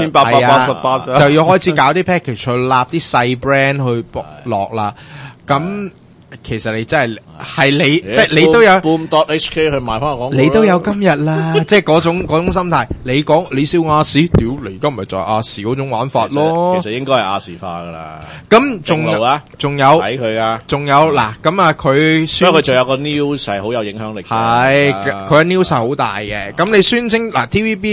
3888 就要開始搞啲 package 去立啲細 brand 去博落啦。咁其實你真係你即係你都有 boom.hk 去賣翻個廣告， 你都有今日啦，即係嗰種心態。你講你笑亞視，屌你而家咪就係亞視嗰種玩法咯。 其實應該係亞視化噶啦。 咁仲有睇佢啊， 仲有嗱，咁啊佢所以佢仲有個 news 係好有影響力。 係佢嘅 news 係好大嘅。咁你宣稱嗱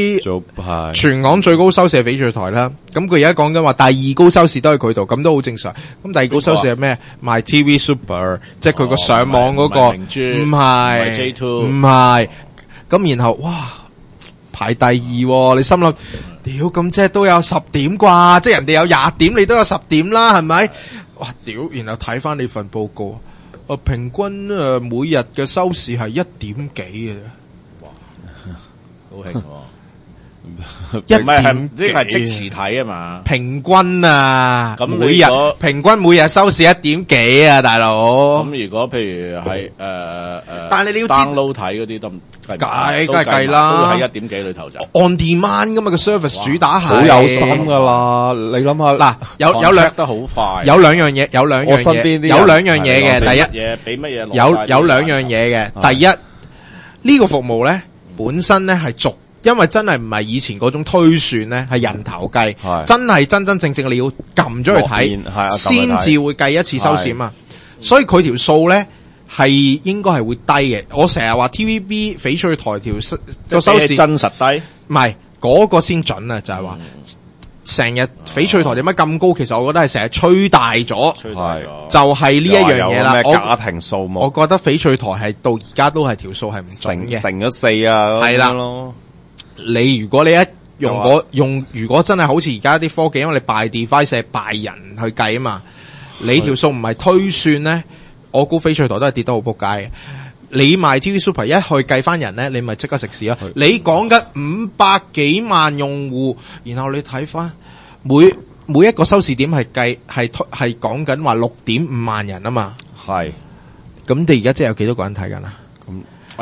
TVB 全港最高收視係翡翠台啦。咁佢而家講緊話第二高收視都係佢度，咁都好正常。咁第二高收視係咩？賣 TV Super。即係佢個上網嗰個，唔係 J2， 唔係，咁然後哇排第二，你心諗屌咁即係都有10點啩，即係人哋有20點，你都有10點啦，係咪？哇屌！然後睇翻你份報告，平均每日嘅收視係1點幾嘅， 哇，好興喎！ 一唔係點呢個係即時睇啊嘛， 平均啊， 咁每日平均每日收視1點幾啊，大佬。 咁如果譬如係但係你要知 download 睇嗰啲都唔梗係計啦， 都喺1點幾裏頭就 on demand 噶嘛個 service 主打係好有心噶啦，你諗下嗱，有兩得好快， 有兩樣嘢， 我身邊啲人有兩樣嘢嘅，第一嘢俾乜嘢有兩樣嘢嘅，第一呢個服務咧本身咧係逐。因為真係唔係以前嗰種推算咧，係人頭計，真係真真正正你要撳咗去睇，先至會計一次收視嘛。所以佢條數咧係應該係會低嘅。我成日話 TVB 翡翠台條個收視真實低， 唔係嗰個先準啊！就係話成日翡翠台點解咁高？其實我覺得係成日吹大咗，就係呢一樣嘢啦。 家庭數目， 我覺得翡翠台係到而家都係條數係唔準嘅， 乘咗4啊， 係啦咯。你如果你一用如果真係好似而家啲科技，因為你 by device 係 by 人去計啊嘛，你條數唔係推算咧，我估翡翠台都係跌得好仆街嘅。你賣 TV Super 一去計翻人咧，你咪即刻食屎咯。你講緊500幾萬用戶，然後你睇翻每一個收視點係計係講緊話6.5萬人啊嘛， 係咁你而家即係有幾多個人睇緊啊？咁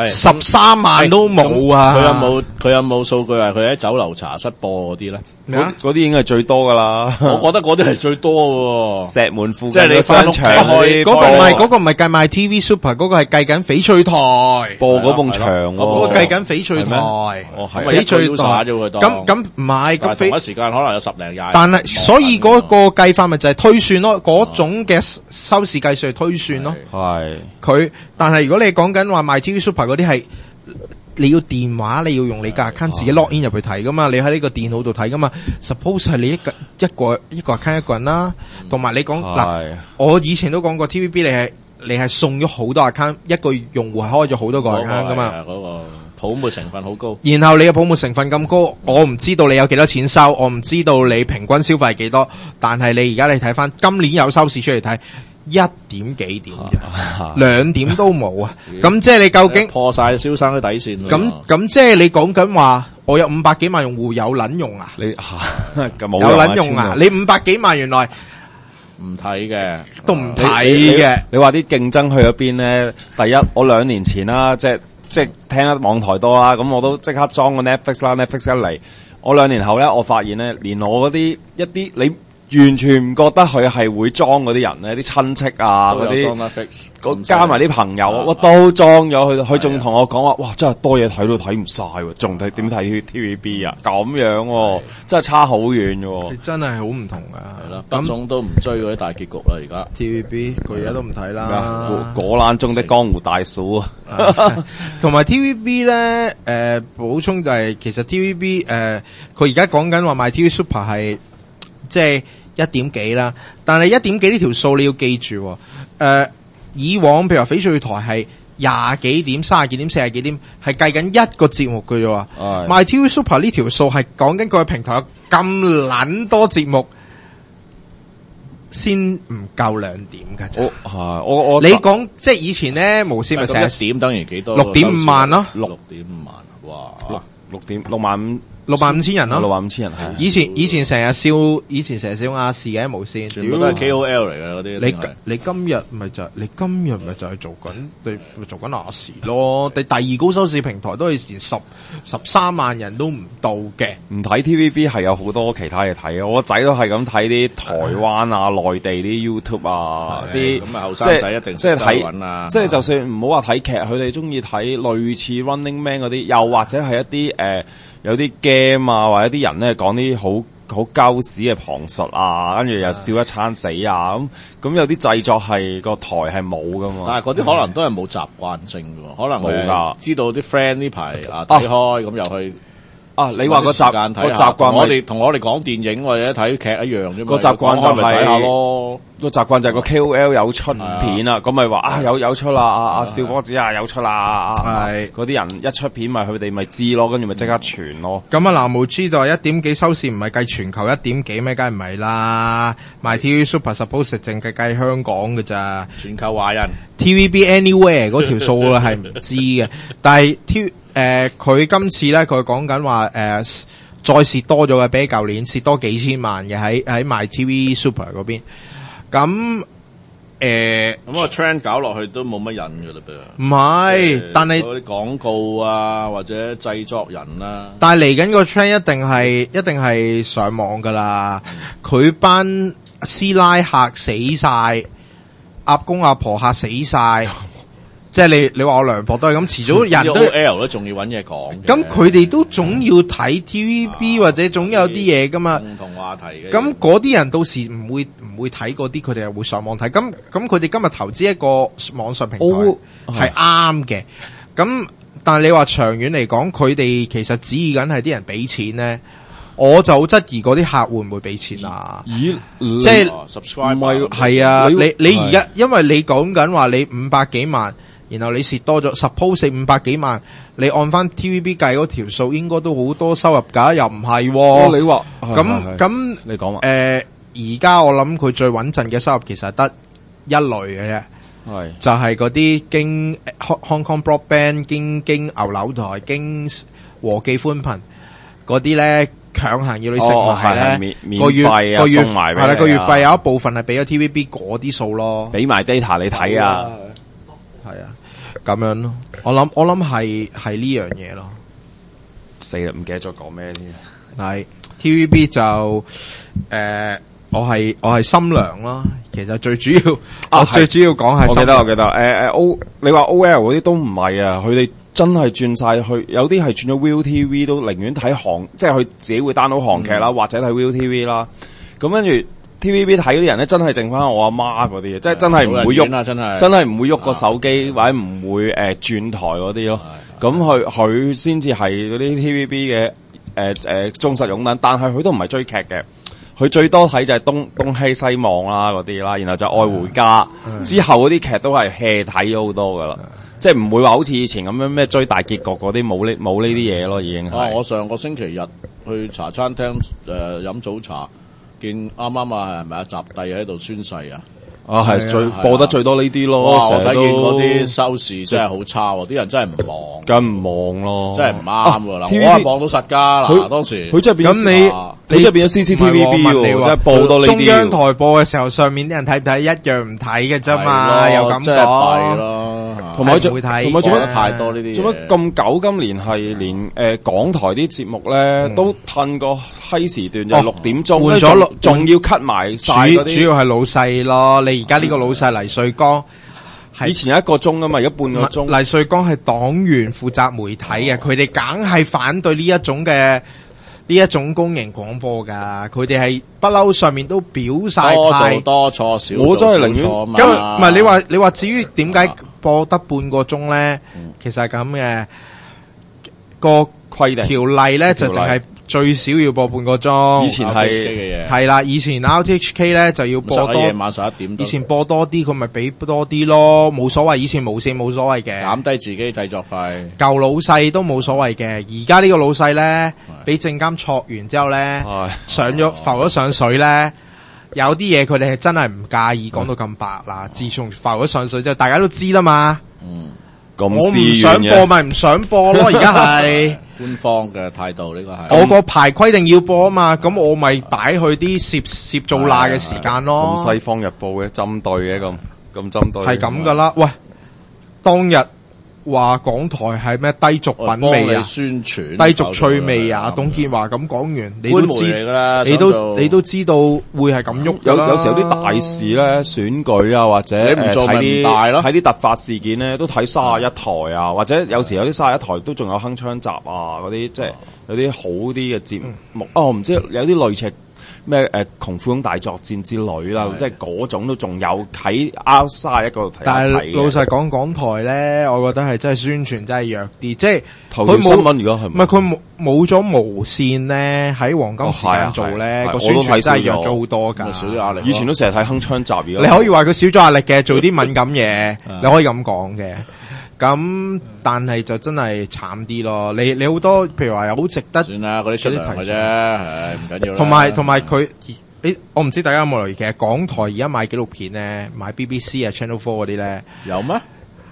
13 萬都冇啊！ 佢有冇數據話佢喺酒樓茶室播嗰啲咧？ 嗰啲應該係最多噶啦。 我覺得嗰啲係最多喎。 石門附近即係你商場嗰個唔係計賣 TV Super，嗰個係計緊翡翠台播嗰埲牆喎。 嗰個計緊翡翠台，翡翠台咁唔係咁同一時間可能有10零20。 但係所以嗰個計法咪就係推算咯，嗰種嘅收視計算係推算咯。 係佢，但係如果你講緊話賣 TV Super 嗰啲係。你要電話，你要用你個 account 自己 log in 入去睇噶嘛？你喺呢個電腦度睇噶嘛 ？Suppose 係你一個 account 一個人啦。同埋你講嗱，我以前都講過 TVB 你係送咗好多 account， 一個用戶係開咗好多個 account 噶嘛？ 嗰個泡沫成分好高。 然後你嘅泡沫成分咁高，我唔知道你有幾多錢收，我唔知道你平均消費係幾多。但係你而家你睇翻今年有收視出嚟睇。1點幾點啫，2點都冇啊！咁即係你究竟破晒蕭生嘅底線？ 咁即係你講緊話，我有500幾萬用戶有撚用啊？ 你冇有撚用啊？你500幾萬原來唔睇嘅， 都唔睇嘅。 你話啲競爭去咗邊咧？第一，我2年前啦，即係聽得網台多啦，咁我都即刻裝個 Netflix 啦 ，Netflix 一嚟，我2年後咧，我發現咧，連我嗰啲一啲你。完全唔覺得佢係會裝嗰啲人咧，啲親戚啊嗰啲，加埋啲朋友，我都裝咗佢。佢仲同我講話，哇，真係多嘢睇都睇唔晒喎，仲睇點睇 TVB 啊？咁樣，真係差好遠嘅。 真係好唔同噶。 係啦，畢總都唔追嗰啲大結局啦，而家 TVB 佢而家都唔睇啦。 果欄中的江湖大嫂啊， 同埋 TVB 咧，補充就係其實 TVB 佢而家講緊話賣 TV Super 係即係。1點幾啦，但係1點幾呢條數你要記住，以往譬如話翡翠台係20幾點、30幾點、40幾點，係計緊一個節目嘅啫。賣 TV Super 呢條數係講緊佢嘅平台有咁撚多節目，先唔夠2點㗎啫。我你講即係以前咧無線咪成 1點等於幾多 ？6.5萬咯 ，6.5萬，哇 ，65000人咯 ，65000人係。 以前成日笑亞視嘅無線， 全部都係 KOL 嚟嘅嗰啲。 你今日咪就係做緊亞視咯。第二高收視平台都係連13萬人都唔到嘅。 唔睇 TVB 係有好多其他嘢睇嘅。我個仔都係咁睇啲台灣啊、內地啲 YouTube 啊啲。 咁啊，後生仔一定即係睇，即係就算唔好話睇劇，佢哋中意睇類似 Running Man 嗰啲，又或者係一啲有啲 game 啊，或者啲人咧講啲好鳩屎嘅旁述啊，跟住又笑一餐死啊，咁有啲製作係個台係冇噶嘛。 但係嗰啲可能都係冇習慣性嘅，可能冇噶。知道啲 friend 呢排睇開，咁又去你話個習慣， 我哋同我哋講電影或者睇劇一樣啫嘛。 個習慣就係睇下咯。 個習慣就係個 KOL 有出片啦，咁咪話有出啦，阿少哥子有出啦，係嗰啲人一出片咪佢哋咪知咯，跟住咪即刻傳咯。 咁啊，無知道1點幾收視唔係計全球1點幾咩？梗係唔係啦，賣 TV Super suppose 淨係計香港㗎咋， 全球華人 TVB Anywhere 嗰條數係唔知嘅，但係佢今次咧佢講緊話再蝕多咗嘅，比舊年蝕多幾千萬嘅喺賣 TV Super 嗰邊。咁咁個 trend 搞落去都冇乜癮噶啦噃。 唔係，但係嗰啲廣告啊，或者製作人啊， 但係嚟緊個 trend 一定係上網噶啦。佢班師奶嚇死晒，阿公阿婆嚇死晒。即係你話我梁博都係咁，遲早人都 L 都仲要揾嘢講。 咁佢哋都總要睇 TVB 或者總有啲嘢噶嘛。 共同話題嘅。 咁嗰啲人到時唔會睇嗰啲，佢哋係會上網睇。咁佢哋今日投資一個網上平台係啱嘅。咁但係你話長遠嚟講，佢哋其實指意緊係啲人俾錢咧，我就好質疑嗰啲客會唔會俾錢啊？ 咦， 即係 subscribe 係啊？你而家因為你講緊話你500幾萬。然後你蝕多咗 ，suppose 500幾萬，你按翻 TVB 計嗰條數，應該都好多收入㗎，又唔係喎。 你話咁， 你講話而家我諗佢最穩陣嘅收入其實得一類嘅啫， 係就係嗰啲經 Hong Kong Broadband 經牛樓台經和記寬頻嗰啲咧，強行要你食埋咧，個月係啦，個月費有一部分係俾咗 TVB 嗰啲數咯， 俾埋 data 你睇啊。 係啊，咁樣咯，我諗係呢樣嘢咯。 死啦，唔記得咗講咩添。 係 TVB 就我係心涼咯。其實最主要最主要講係我記得你話 OL 嗰啲都唔係啊，佢哋真係轉晒去，有啲係轉咗 ViuTV 都寧願睇即係佢自己會 download 韓劇啦，或者睇 ViuTV 啦。咁跟住 TVB 睇嗰啲人咧，真係剩翻我阿媽嗰啲嘅，即係真係唔會喐，真係唔會喐個手機或者唔會轉台嗰啲咯。咁佢先至係嗰啲 TVB 嘅忠實擁躉，但係佢都唔係追劇嘅，佢最多睇就係東西西望啦嗰啲啦，然後就愛回家，之後嗰啲劇都係 hea 睇咗好多噶啦，即係唔會話好似以前咁樣咩追大結局嗰啲，冇呢啲嘢咯，已經係。 我上個星期日去茶餐廳飲早茶。見啱啱係咪習帝喺度宣誓啊？ 係播得最多呢啲咯。 哇！我睇見嗰啲收視真係好差喎，啲人真係唔望， 梗唔望咯， 真係唔啱㗎啦。我係望到實家啦，當時佢真係變咗你真係變咗 CCTVB 喎，即係播多呢啲。 中央台播嘅時候，上面啲人睇唔睇一樣唔睇嘅啫嘛，又咁講咯。 同埋做乜太多呢啲嘢？ 做乜咁久？今年係連港台啲節目咧都褪個閪時段，就6點鐘換咗，仲要 cut 埋晒嗰啲。 主要係老細咯，你而家呢個老細黎瑞剛， 以前1個鐘啊嘛，而家半個鐘。 黎瑞剛係黨員負責媒體嘅，佢哋梗係反對呢一種公營廣播噶，佢哋係不嬲上面都表晒態， 多錯少， 我真係寧願咁唔係你話至於點解播得半個鐘咧？其實係咁嘅，個規定條例咧就淨係最少要播半個鐘。 以前係啦，以前 RTHK 咧就要播多夜晚11點。 以前播多啲，佢咪俾多啲咯，冇所謂。以前無線冇所謂嘅， 減低自己製作費。 舊老細都冇所謂嘅，而家呢個老細咧，俾證監戳完之後咧，浮咗上水咧。有啲嘢佢哋係真係唔介意講到咁白啦。自從浮咗上水之後，大家都知啦嘛。我唔想播咪唔想播咯。而家係官方嘅態度，呢個係我個牌規定要播啊嘛。咁我咪擺去啲攝做罅嘅時間咯。 咁西方日報嘅針對嘅咁針對係咁噶啦。喂，當日話港台係咩低俗品味啊？ 宣傳低俗趣味啊！董建華咁講完，你都知，你都知道會係咁喐。 有時有啲大事咧，選舉啊，或者你唔做咪唔大咯。 睇啲突發事件咧，都睇31台啊，或者有時有啲31台都仲有鏗鏘集啊，嗰啲即係有啲好啲嘅節目。我唔知有啲類似咩窮富翁大作戰之類啦，即係嗰種都仲有喺 R31個睇。 但係老實講，港台咧，我覺得係真係宣傳真係弱啲，即係佢新聞而家係唔係佢冇咗無線咧喺黃金時間做咧個宣傳真係弱咗好多㗎， 少咗壓力。 以前都成日睇鏗鏘集，而家你可以話佢少咗壓力嘅，做啲敏感嘢，你可以咁講嘅。咁但係就真係慘啲咯。你好多譬如話又好值得算啦，嗰啲出糧嘅啫，係唔緊要啦。 同埋佢，我唔知大家有冇留意，其實港台而家買紀錄片咧，買 BBC 啊 Channel 4嗰啲咧， 有咩？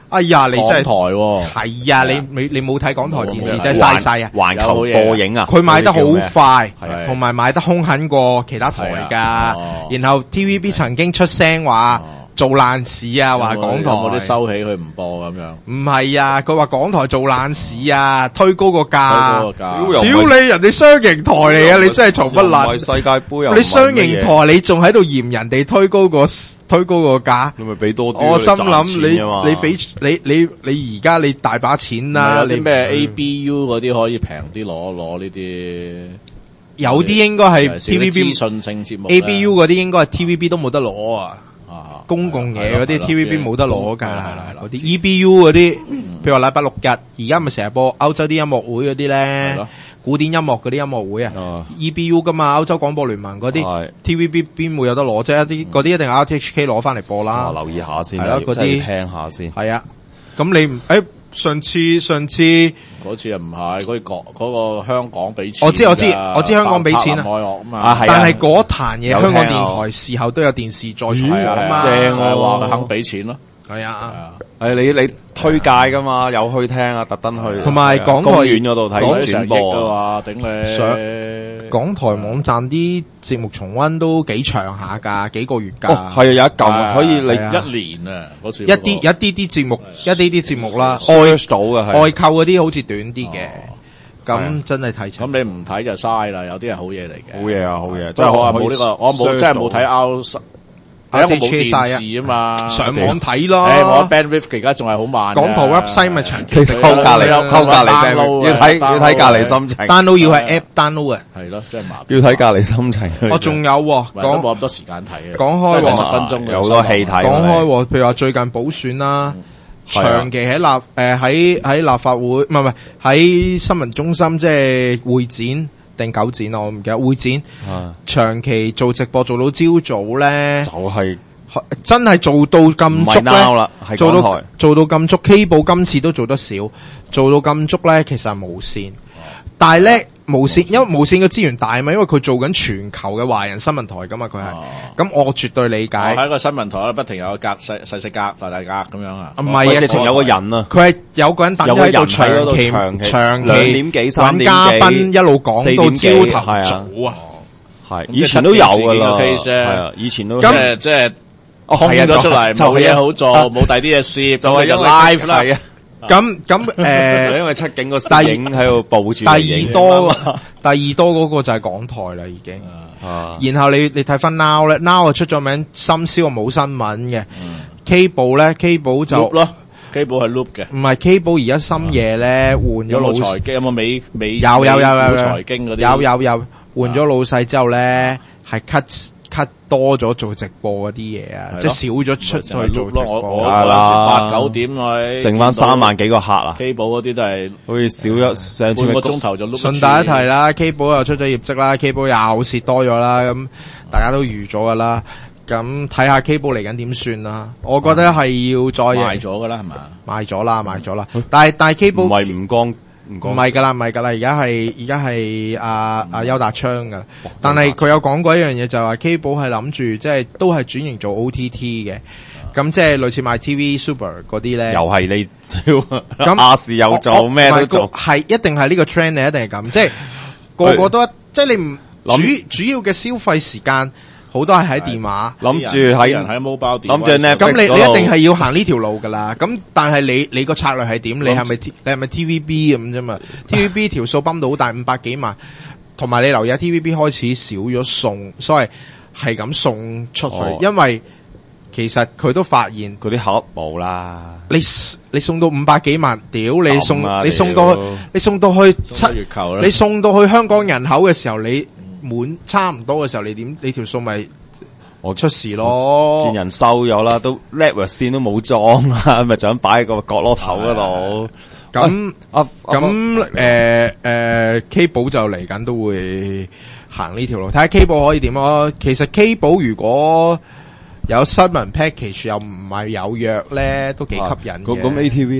哎呀，你真係港台喎， 係啊！你冇睇港台電視真係嘥晒啊！ 環球播映啊， 佢買得好快係， 同埋買得兇狠過其他台㗎。然後 TVB 曾經出聲話做爛事啊，話港台有冇啲收起佢唔播咁樣？ 唔係啊，佢話港台做爛事啊，推高個價。屌又唔係你，人哋商營台嚟啊！你真係嘈乜又唔係撚？ 世界盃又唔係你商營乜嘢， 台，你仲喺度嫌人哋推高個價？ 你咪俾多啲。 我心諗賺錢啊嘛你俾你而家你大把錢啦，你有啲咩 ABU 嗰啲可以平啲攞呢啲？ 有啲應該係資 TVB 訊性節目 ABU 嗰啲應該係 TVB 都冇得攞啊！ 啊公共嘢嗰啲 TVB 冇得攞㗎，嗰啲啲 EBU 嗰啲，譬如話禮拜六日，而家咪成日播歐洲啲音樂會嗰啲係咧咯， 古典音樂嗰啲音樂會啊啊 ，EBU 㗎嘛，歐洲廣播聯盟嗰啲係 TVB 邊會有得攞啫？一啲嗰啲一定 RTHK 攞翻嚟播啦， 留意下先， 係咯嗰啲真係要聽下先。 係啊，咁你唔上次嗰次又唔係嗰個香港俾錢㗎， 我知香港俾錢啊柏林愛樂啊嘛， 啊係但係嗰壇嘢有香港聽啊電台事後都有電視再係啊重播啊嘛， 正就係話佢肯俾錢咯， 係啊。 啊， 你推介噶嘛？有去聽啊，特登去。 同埋港台公園嗰度睇使成億轉播㗎啊。 嘛，頂你港台網站啲節目重溫都幾長下㗎，幾個月㗎。 哦，係啊，有一嚿可以你係啊一年啊，嗰次一啲節目，一啲節目啦， search 到嘅係。 外購嗰啲好似短啲嘅，咁真係睇咁你唔睇就嘥啦，有啲係好嘢嚟嘅。 好嘢啊，好嘢！ 即係我話可以冇呢個，我冇 search 真係冇睇到 out。第一我冇 RTHK 晒啊電視啊嘛， 上網睇誒我咯。 bandwidth 而家仲係好慢㗎。 港台 website 咪長期其實溝隔離， 有溝隔離 download 要睇啊要睇隔離心情， download 要係 app download 啊。 係咯，真係麻煩。 要睇隔離心情。 我仲有喎講唔係都冇咁多時間睇嘅。 講開喎都係10分鐘嘅有好多戲睇講開喎，譬如話最近補選啦， 係啊長期喺喺立法會，唔係喺新聞中心，即係會展定九展啊，我唔記得會展。 啊長期做直播做到朝早咧就，係真係做到唔咁足係 now 咧， 啦，係做到港台。 做到咁足。K 報今次都做得少，做到咁足咧，其實係無線。但係咧無線，因為無線嘅資源大嘛，因為佢做緊全球嘅華人新聞台噶嘛，佢係。咁我絕對理解。 喺個新聞台不停有個格細格、大格咁樣啊。 唔係啊， 直情有個人啊， 佢係有個人等有個人喺度喺嗰度長期 2點幾3 揾點幾嘉賓一路講到 4點幾朝頭係啊早啊！ 係以前都有噶啦， 咁即係七件事嘅 case 係啊，以前都即係空係啊咗出嚟， 就冇嘢好做，冇第啲嘢試， 就係因為 live 啦。 係啊， 咁就因為出景個攝影喺度報住嚟影第二多嗰個就係港台啦，已經。 啊， 然後你睇翻 Now 咧，Now 出咗名，深宵冇新聞嘅。Cable 咧，Cable 就 loop 咯，基本係 loop 嘅。 唔係 Cable，而家深夜咧換咗有老冇財經？有冇美有財經嗰啲？ 有換咗老細之後咧，係 cut 多咗做直播嗰啲嘢啊，即係少咗出去做直咯。我播。 嗰陣時8、9點去， 剩翻3萬幾個客啊， 基本嗰啲都係好似少咗上次半個鐘頭就 loop。 順帶一提啦，Cable 又出咗業績啦，Cable 又蝕多咗啦，咁大家都預咗噶啦。咁睇下 Cable 嚟緊點算啦？我覺得係要再賣咗噶啦，係嘛？ 賣咗啦。但係 Cable 唔係唔光唔係噶啦，而家係阿邱達昌噶。但係佢有講過一樣嘢，就係話 Cable 係諗住即係都係轉型做 OTT 嘅。咁即係類似賣 TV Super 嗰啲咧， 又係你咁咁亞視又做咩都做， 係一定係呢個 trend 嚟，一定係咁，即係個個都即係你唔主要嘅消費時間好多係喺電話， 諗住人喺 mobile 諗住 Netflix 咁你一定係要行呢條路噶啦。咁但係你個策略係點？你係咪 TVB 咁啫嘛？TVB 條數泵到好大500幾萬，同埋你留意下 TVB 開始少咗送，所謂係咁送出去，因為其實佢都發現嗰啲客冇啦。 你送到500幾萬，屌你送到去月球啦， 你送到去香港人口嘅時候，你滿差唔多嘅時候，你條數咪我出事咯？ 見人收咗啦，都 network 線都冇裝啦，咪就咁擺喺個角落頭嗰度。 咁K 寶就嚟緊都會行呢條路，睇下 K 寶可以點咯。其實 K 寶如果有新聞 package 又唔係有約咧，都幾吸引嘅。 咁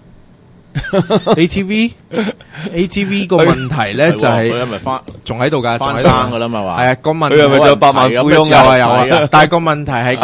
ATV 個問題咧就係佢係咪仲喺度噶， 翻生噶啦嘛話？ 係啊，個問題佢係咪仲有百萬富翁有啊，但係個問題係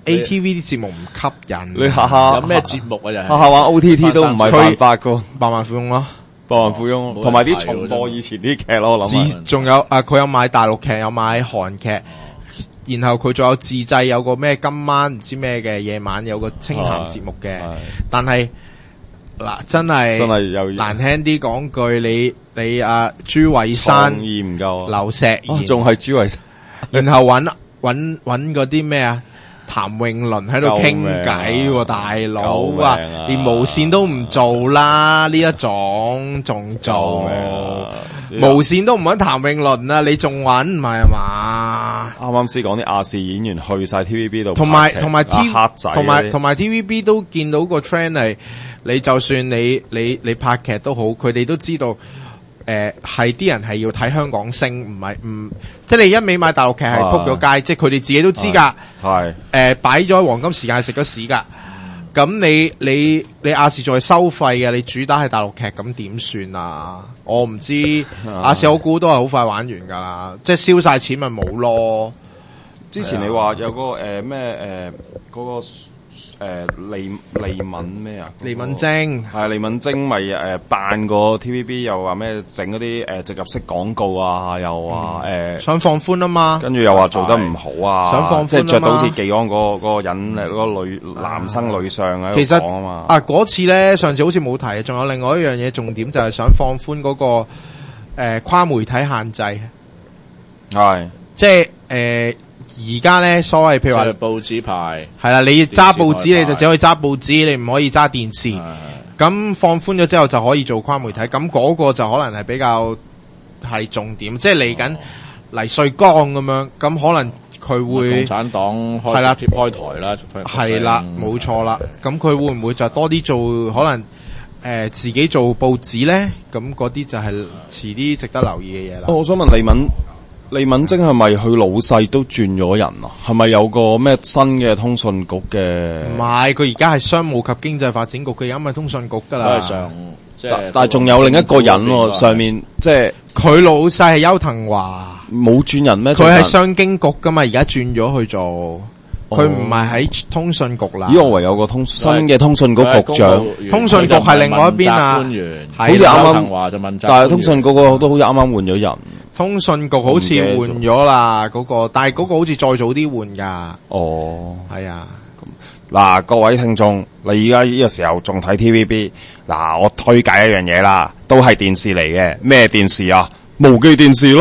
ATV 啲節目唔吸引。 你下下有咩節目啊？又係下下玩 OTT 都唔係辦法噶， 百萬富翁咯， 百萬富翁，同埋啲重播以前啲劇咯，我諗啊。 仲有佢有買大陸劇，有買韓劇，然後佢仲有自製有個咩今晚唔知咩嘅夜晚有個清談節目嘅，但係嗱真係有難聽啲講句，你朱偉山創意唔夠啊， 劉石賢仲係朱偉山， 然後揾嗰啲咩啊？譚詠麟喺度傾偈喎，大佬啊，連無線都唔做啦，呢一種仲做，無線都唔揾譚詠麟啊，你仲揾唔係嘛？ 啱啱先講啲亞視演員去晒 TVB 度， 同埋黑仔， 同埋 TVB 都見到個 trend 係，你就算你拍劇都好，佢哋都知道。係啲人係要睇香港星，即係你一味買大陸劇係撲咗街，即係佢哋自己都知㗎。係擺咗喺黃金時間食咗屎㗎。咁你亞視再收費嘅，你主打係大陸劇，咁點算啊？我唔知亞視我估都係好快玩完㗎啦，即係燒晒錢咪冇咯。 之前你話有個咩嗰個。利敏咩啊？ 利敏晶係利敏晶咪扮個 TVB 又話咩整嗰啲直入式廣告啊，又話想放寬啊嘛， 跟住又話做得唔好啊， 想放寬即係着到好似技安嗰個人嗰個女男生女相喺度講啊嘛。 嗰次咧上次好似冇提，仲有另外一樣嘢重點就係想放寬嗰個跨媒體限制，係即係而家咧，所謂譬如話報紙牌係啦，你揸報紙你就只可以揸報紙，你唔可以揸電視。咁放寬咗之後就可以做跨媒體，咁嗰個就可能係比較係重點，即係嚟緊黎瑞剛咁樣，咁可能佢會共產黨直接開台啦， 係啦，冇錯啦。咁佢會唔會就多啲做可能自己做報紙咧？咁嗰啲就係遲啲值得留意嘅嘢啦。 我想問利敏晶係咪佢老細都轉咗人啊？係咪有個咩新嘅通訊局嘅？ 唔係，佢而家係商務及經濟發展局，佢而家咪通訊局噶啦。 但係仲有另一個人喎，上面即係佢老細係邱騰華， 冇轉人咩？ 佢係商經局噶嘛，而家轉咗去做，佢唔係喺通訊局啦。 咦，我唯有個新嘅通訊局局長， 通訊局係另外一邊啊， 好似邱騰華就問責， 但係通訊局個都好似啱啱換咗人。 通訊局好似換咗啦，但係嗰個好似再早啲換噶。哦，係啊。 嗱，各位聽眾，你而家呢個時候仲睇 TVB， 嗱，我推介一樣嘢啦，都係電視嚟嘅。咩電視啊？無記電視咯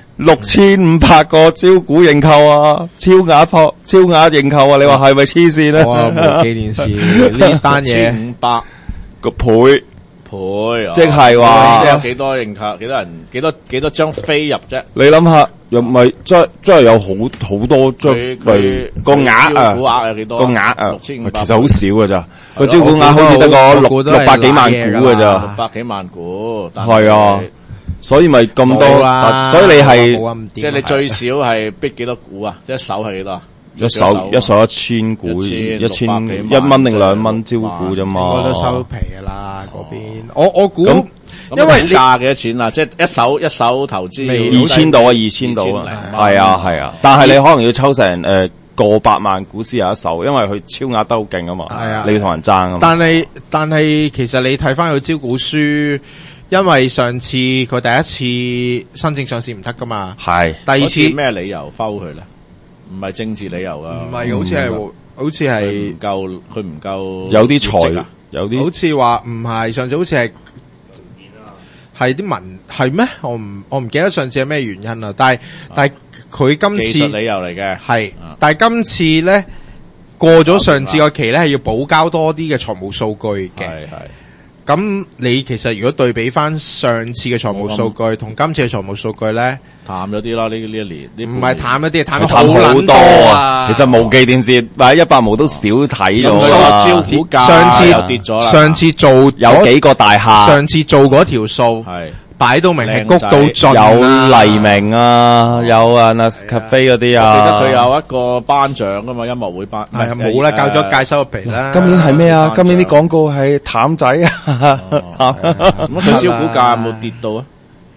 ，6500個招股認購啊，超額認購啊！你話係咪黐線咧？ 哇，無記電視呢單嘢 500 個倍。即係話， 即係有幾多認購？幾多人？幾多張飛入啫？ 你諗下，又唔係真係有好多張個額啊？ 招股額有幾多？ 個額啊， 6500 其實好少噶咋？個招股額好似得個600幾萬股噶咋 ？600幾萬股， 係啊，所以咪咁多啦。所以你係即係你最少係逼幾多股啊？一手係幾多啊？ 一手1000股，1蚊定2蚊招股啫嘛， 應該都收皮噶啦嗰邊。我估，因為價幾多錢啊？即係一手投資 2000到啊，2000到啊，係啊。但係你可能要抽成過百萬股先有一手，因為佢超額都好勁啊嘛。係啊，你要同人爭啊嘛。 但係其實你睇翻佢招股書，因為上次佢第一次申請上市唔得噶嘛， 係第二次咩理由摟佢咧？唔係政治理由啊， 唔係，好似係唔夠，佢唔夠有啲財啊，有啲好似話唔係，上次好似係啲文係咩？我唔記得上次係咩原因啦。但係佢今次技術理由嚟嘅係，但係今次咧過咗上次個期咧係要補交多啲嘅財務數據嘅。係。咁你其實如果對比翻上次嘅財務數據同今次嘅財務數據咧， 淡咗啲啦。呢一年唔係淡一啲，淡咗好多啊！其實無記電視買100毛都少睇咗啦。 招股價上次又跌咗啦。 上次做有幾個大廈， 上次做嗰條數係擺到明係谷到盡， 有黎明啊，有啊 Cafe 嗰啲啊。 我記得佢有一個頒獎噶嘛，音樂會頒係冇啦，教咗界收皮啦。 今年係咩啊？今年啲廣告係淡仔啊。 咁佢招股價有冇跌到啊？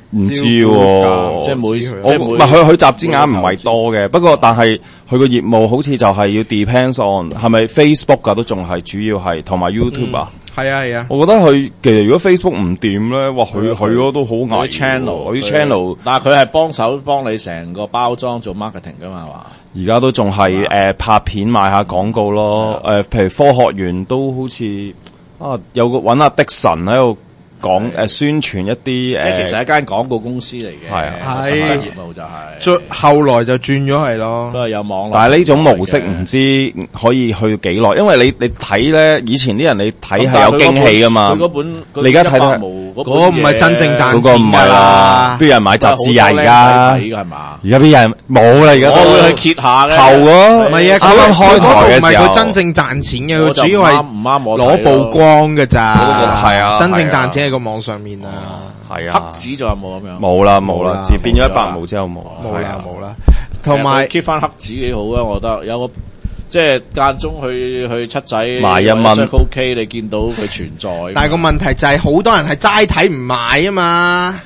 唔知喎， 即係每唔係佢集資額唔係多嘅，不過但係佢個業務好似就係要 depends on 係咪 Facebook 㗎都仲係主要係同埋 YouTube 啊。 係啊係啊， 我覺得佢其實如果 Facebook 唔掂咧，哇佢嗰都好危啲 channel， 啲 channel， 但係佢係幫你成個包裝做 marketing 噶嘛，係嘛？ 而家都仲係拍片賣下廣告咯，譬如科學園都好似有個揾阿的神喺度講宣傳一啲即係其實係一間廣告公司嚟嘅， 係啊， 實質業務就係最後來就轉咗係咯， 都係有網絡。 但係呢種模式唔知可以去幾耐，因為你睇咧，以前啲人你睇係有驚喜噶嘛。 佢嗰本你而家睇到嗰個唔係真正賺錢嗰個唔係啦，邊有人買雜誌啊？而家係嘛？ 而家邊有人冇啦？而家我會去揭下嘅。 後唔係啊， 啱啱開台嘅時候， 唔係佢真正賺錢嘅，佢主要係唔啱我攞曝光嘅咋。 係啊， 真正賺錢喺個網上面啊。 係啊， 黑紙仲有冇咁樣？ 冇啦，自變咗100毛之後冇啦。同埋 keep 翻黑紙幾好啊！我覺得有個即係間中去七仔賣1蚊 OK， 你見到佢存在。 但係個問題就係好多人係齋睇唔買啊嘛。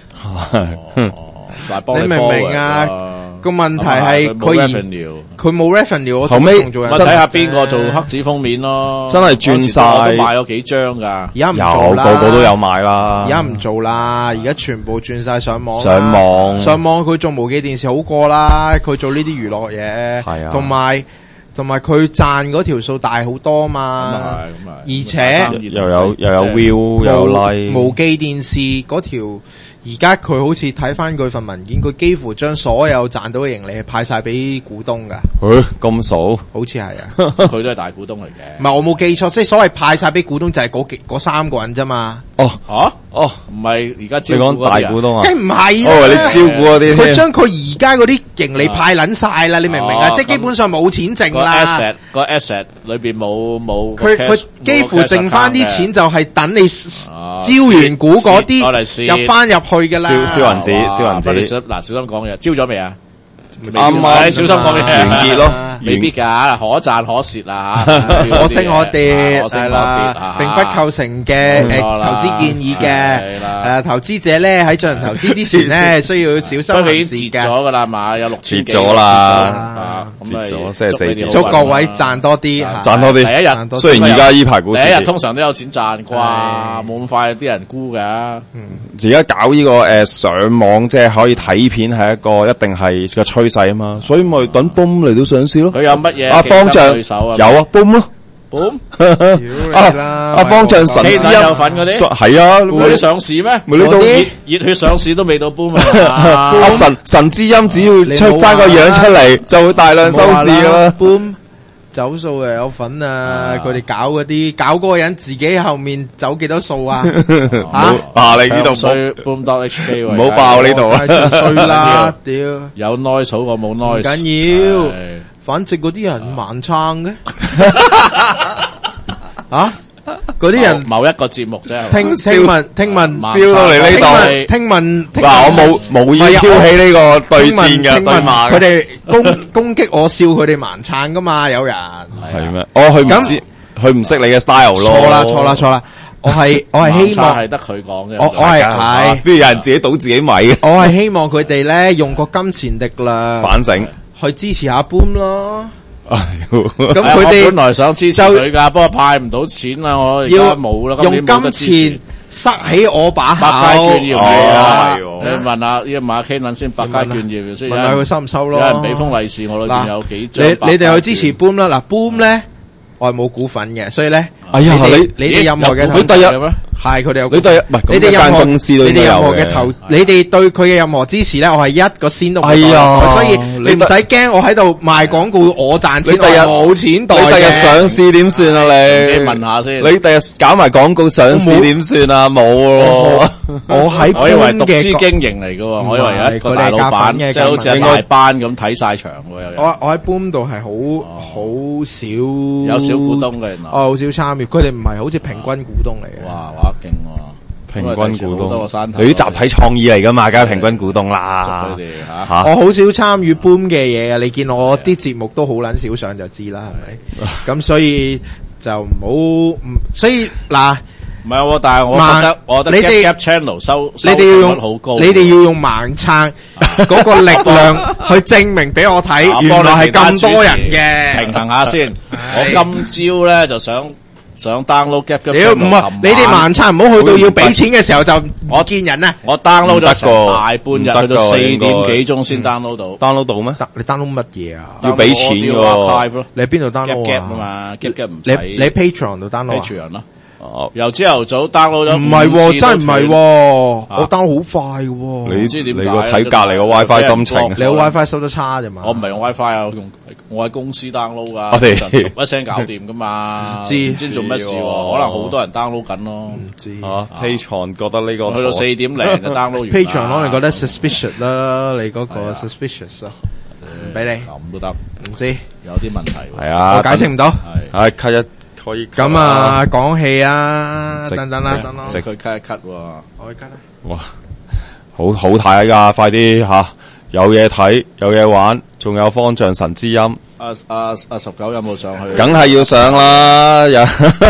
你明唔明啊？個問題係佢冇 revenue， 後尾睇下邊個做黑紙封面咯。 真係轉晒， 我都買咗幾張噶。 而家唔做啦， 個個都有買啦。 而家唔做啦，而家全部轉晒上網。 上網佢做無記電視好過啦，佢做呢啲娛樂嘢。 係啊， 同埋佢賺嗰條數大好多嘛。而且又有 view 又有 like。 無記電視嗰條。而家佢好似睇翻佢份文件，佢幾乎將所有賺到嘅盈利係派晒俾股東噶。 咁數， 好似係啊， 佢都係大股東嚟嘅。 唔係我冇記錯，即係所謂派晒俾股東就係嗰3個人啫嘛。 唔係而家招股你講大股東啊？ 即係唔係？ 你招股嗰啲， 佢將佢而家嗰啲盈利派撚晒啦，你明唔明啊？即係基本上冇錢剩啦。 個 asset 裏邊冇。 佢幾乎剩翻啲錢就係等你招完股嗰啲入翻入去噶啦。 燒銀紙。 嗱，小心講嘢，招咗未啊？ 啱， 小心講嘢， 完結咯， 未必噶，可賺可蝕啦吓， 可升可跌係啦，並不構成嘅投資建議嘅。投資者咧喺進行投資之前咧，需要小心行事嘅。 截咗噶啦嘛，有6000 咗啦，截咗44折。 祝各位賺多啲， 賺多啲。 第一日， 雖然而家依排股市， 第一日通常都有錢賺啩，冇咁快啲人沽噶。 而家搞呢個上網，即係可以睇片，係一個一定係個趨勢啊嘛，所以咪等 boom 嚟到上市咯。 佢有乜嘢？ 阿方丈有啊 boom 咯 boom。 阿方丈神之音有份嗰啲係啊， 會上市咩？ 咪呢度熱血上市都未到 boom 啊！ 阿神之音只要出翻個樣出嚟，就會大量收市噶啦。 boom 走數又有份啊！佢哋搞嗰個人自己後面走幾多數啊？ 吓，你呢度 boom.hk 唔好爆呢度啊！ 衰啦，屌有 noise 好過冇 noise， 唔緊要，反正嗰啲人盲撐嘅啊！嗰啲人某一個節目啫， 聽聞燒到嚟呢度， 聽聞嗱我冇意挑起呢個對戰嘅對罵， 佢哋攻擊我笑佢哋盲撐噶嘛，有人係咩？佢唔知，佢唔識你嘅 style 咯。錯啦，我係希望係得佢講嘅， 我係邊有人自己倒自己米嘅？ 我係希望佢哋咧用個金錢力量反省， 去支持下 boom 咯。 咁佢哋本來想支持佢噶，不過派唔到錢啦，我而家冇啦。 用金錢塞起我把口， 百佳眷業係你問下呢馬 K 撚先，百佳眷業， 問下佢收唔收咯？ 有人俾封利是，我裏邊有幾張。 你哋去支持 boom 啦，嗱 boom 咧，我係冇股份嘅，所以咧， 哎呀， 你哋任何嘅投資係佢哋有， 你哋唔係你哋任何公司都有嘅。 你哋任何嘅投，你哋對佢嘅任何支持咧，我係一個仙都冇。 係啊， 所以你唔使驚，我喺度賣廣告，我賺錢，我冇錢袋嘅。 你第日上市點算啊？你問下先。 你第日搞埋廣告上市點算啊？冇喎， 我以為獨資經營嚟嘅，我以為有一個大老闆，即係好似大班咁睇晒場喎。 我喺 boom 度係好少有小股東嘅，原來好少參與，佢哋唔係好似平均股東嚟嘅。 哇，勁喎！ 平均股東， 你啲集體創意嚟噶嘛，梗係平均股東啦。 佢哋我好少參與 boom 嘅嘢嘅，你見我啲節目都好撚少上就知啦，係咪？咁所以就唔好，所以嗱， 唔係喎，但係我覺得你哋 Gap Channel 收你哋要用好高， 你哋要用盲撐嗰個力量去證明俾我睇，原來係咁多人嘅。 平衡下先。我今朝咧就想 download Gap 你唔係你哋盲撐唔好去到要俾錢嘅時候就我見人啊！ 我 download 咗成大半唔得日，去到㗎 4點幾鐘先 download 到。 download 到咩？ 你 download 乜嘢啊？ 要俾錢㗎。 你喺邊度 download Gap 啊？ 啊嘛，Gap 唔你使 Patreon 度 download 啊 Patreon 咯。由朝頭早 download 咗， 唔係喎，真係唔係喎，我 download 好快嘅喎。 唔知點解你個睇隔離個 WiFi 心情， 你個 WiFi 收得差啫嘛？ 我唔係用 WiFi 啊，我喺公司 download 噶， 我哋逐一聲搞掂噶嘛。 唔知做乜事喎？可能好多人 download 緊咯。 唔知 Patreon 覺得呢個去到4點零就 download 完。 Patreon 可能覺得 suspicious 啦，你嗰個 suspicious 啊，唔俾你咁都得， 唔知有啲問題。 係啊， 我解釋唔到。 係 cut 一可以咁啊，講戲啊，等等啦，等咯， 即佢 cut 一 cut 喎。 我去 cut 啦。 哇，好睇㗎，快啲吓，有嘢睇，有嘢玩，仲有方丈神之音， 19有冇上去？ 梗係要上啦，有。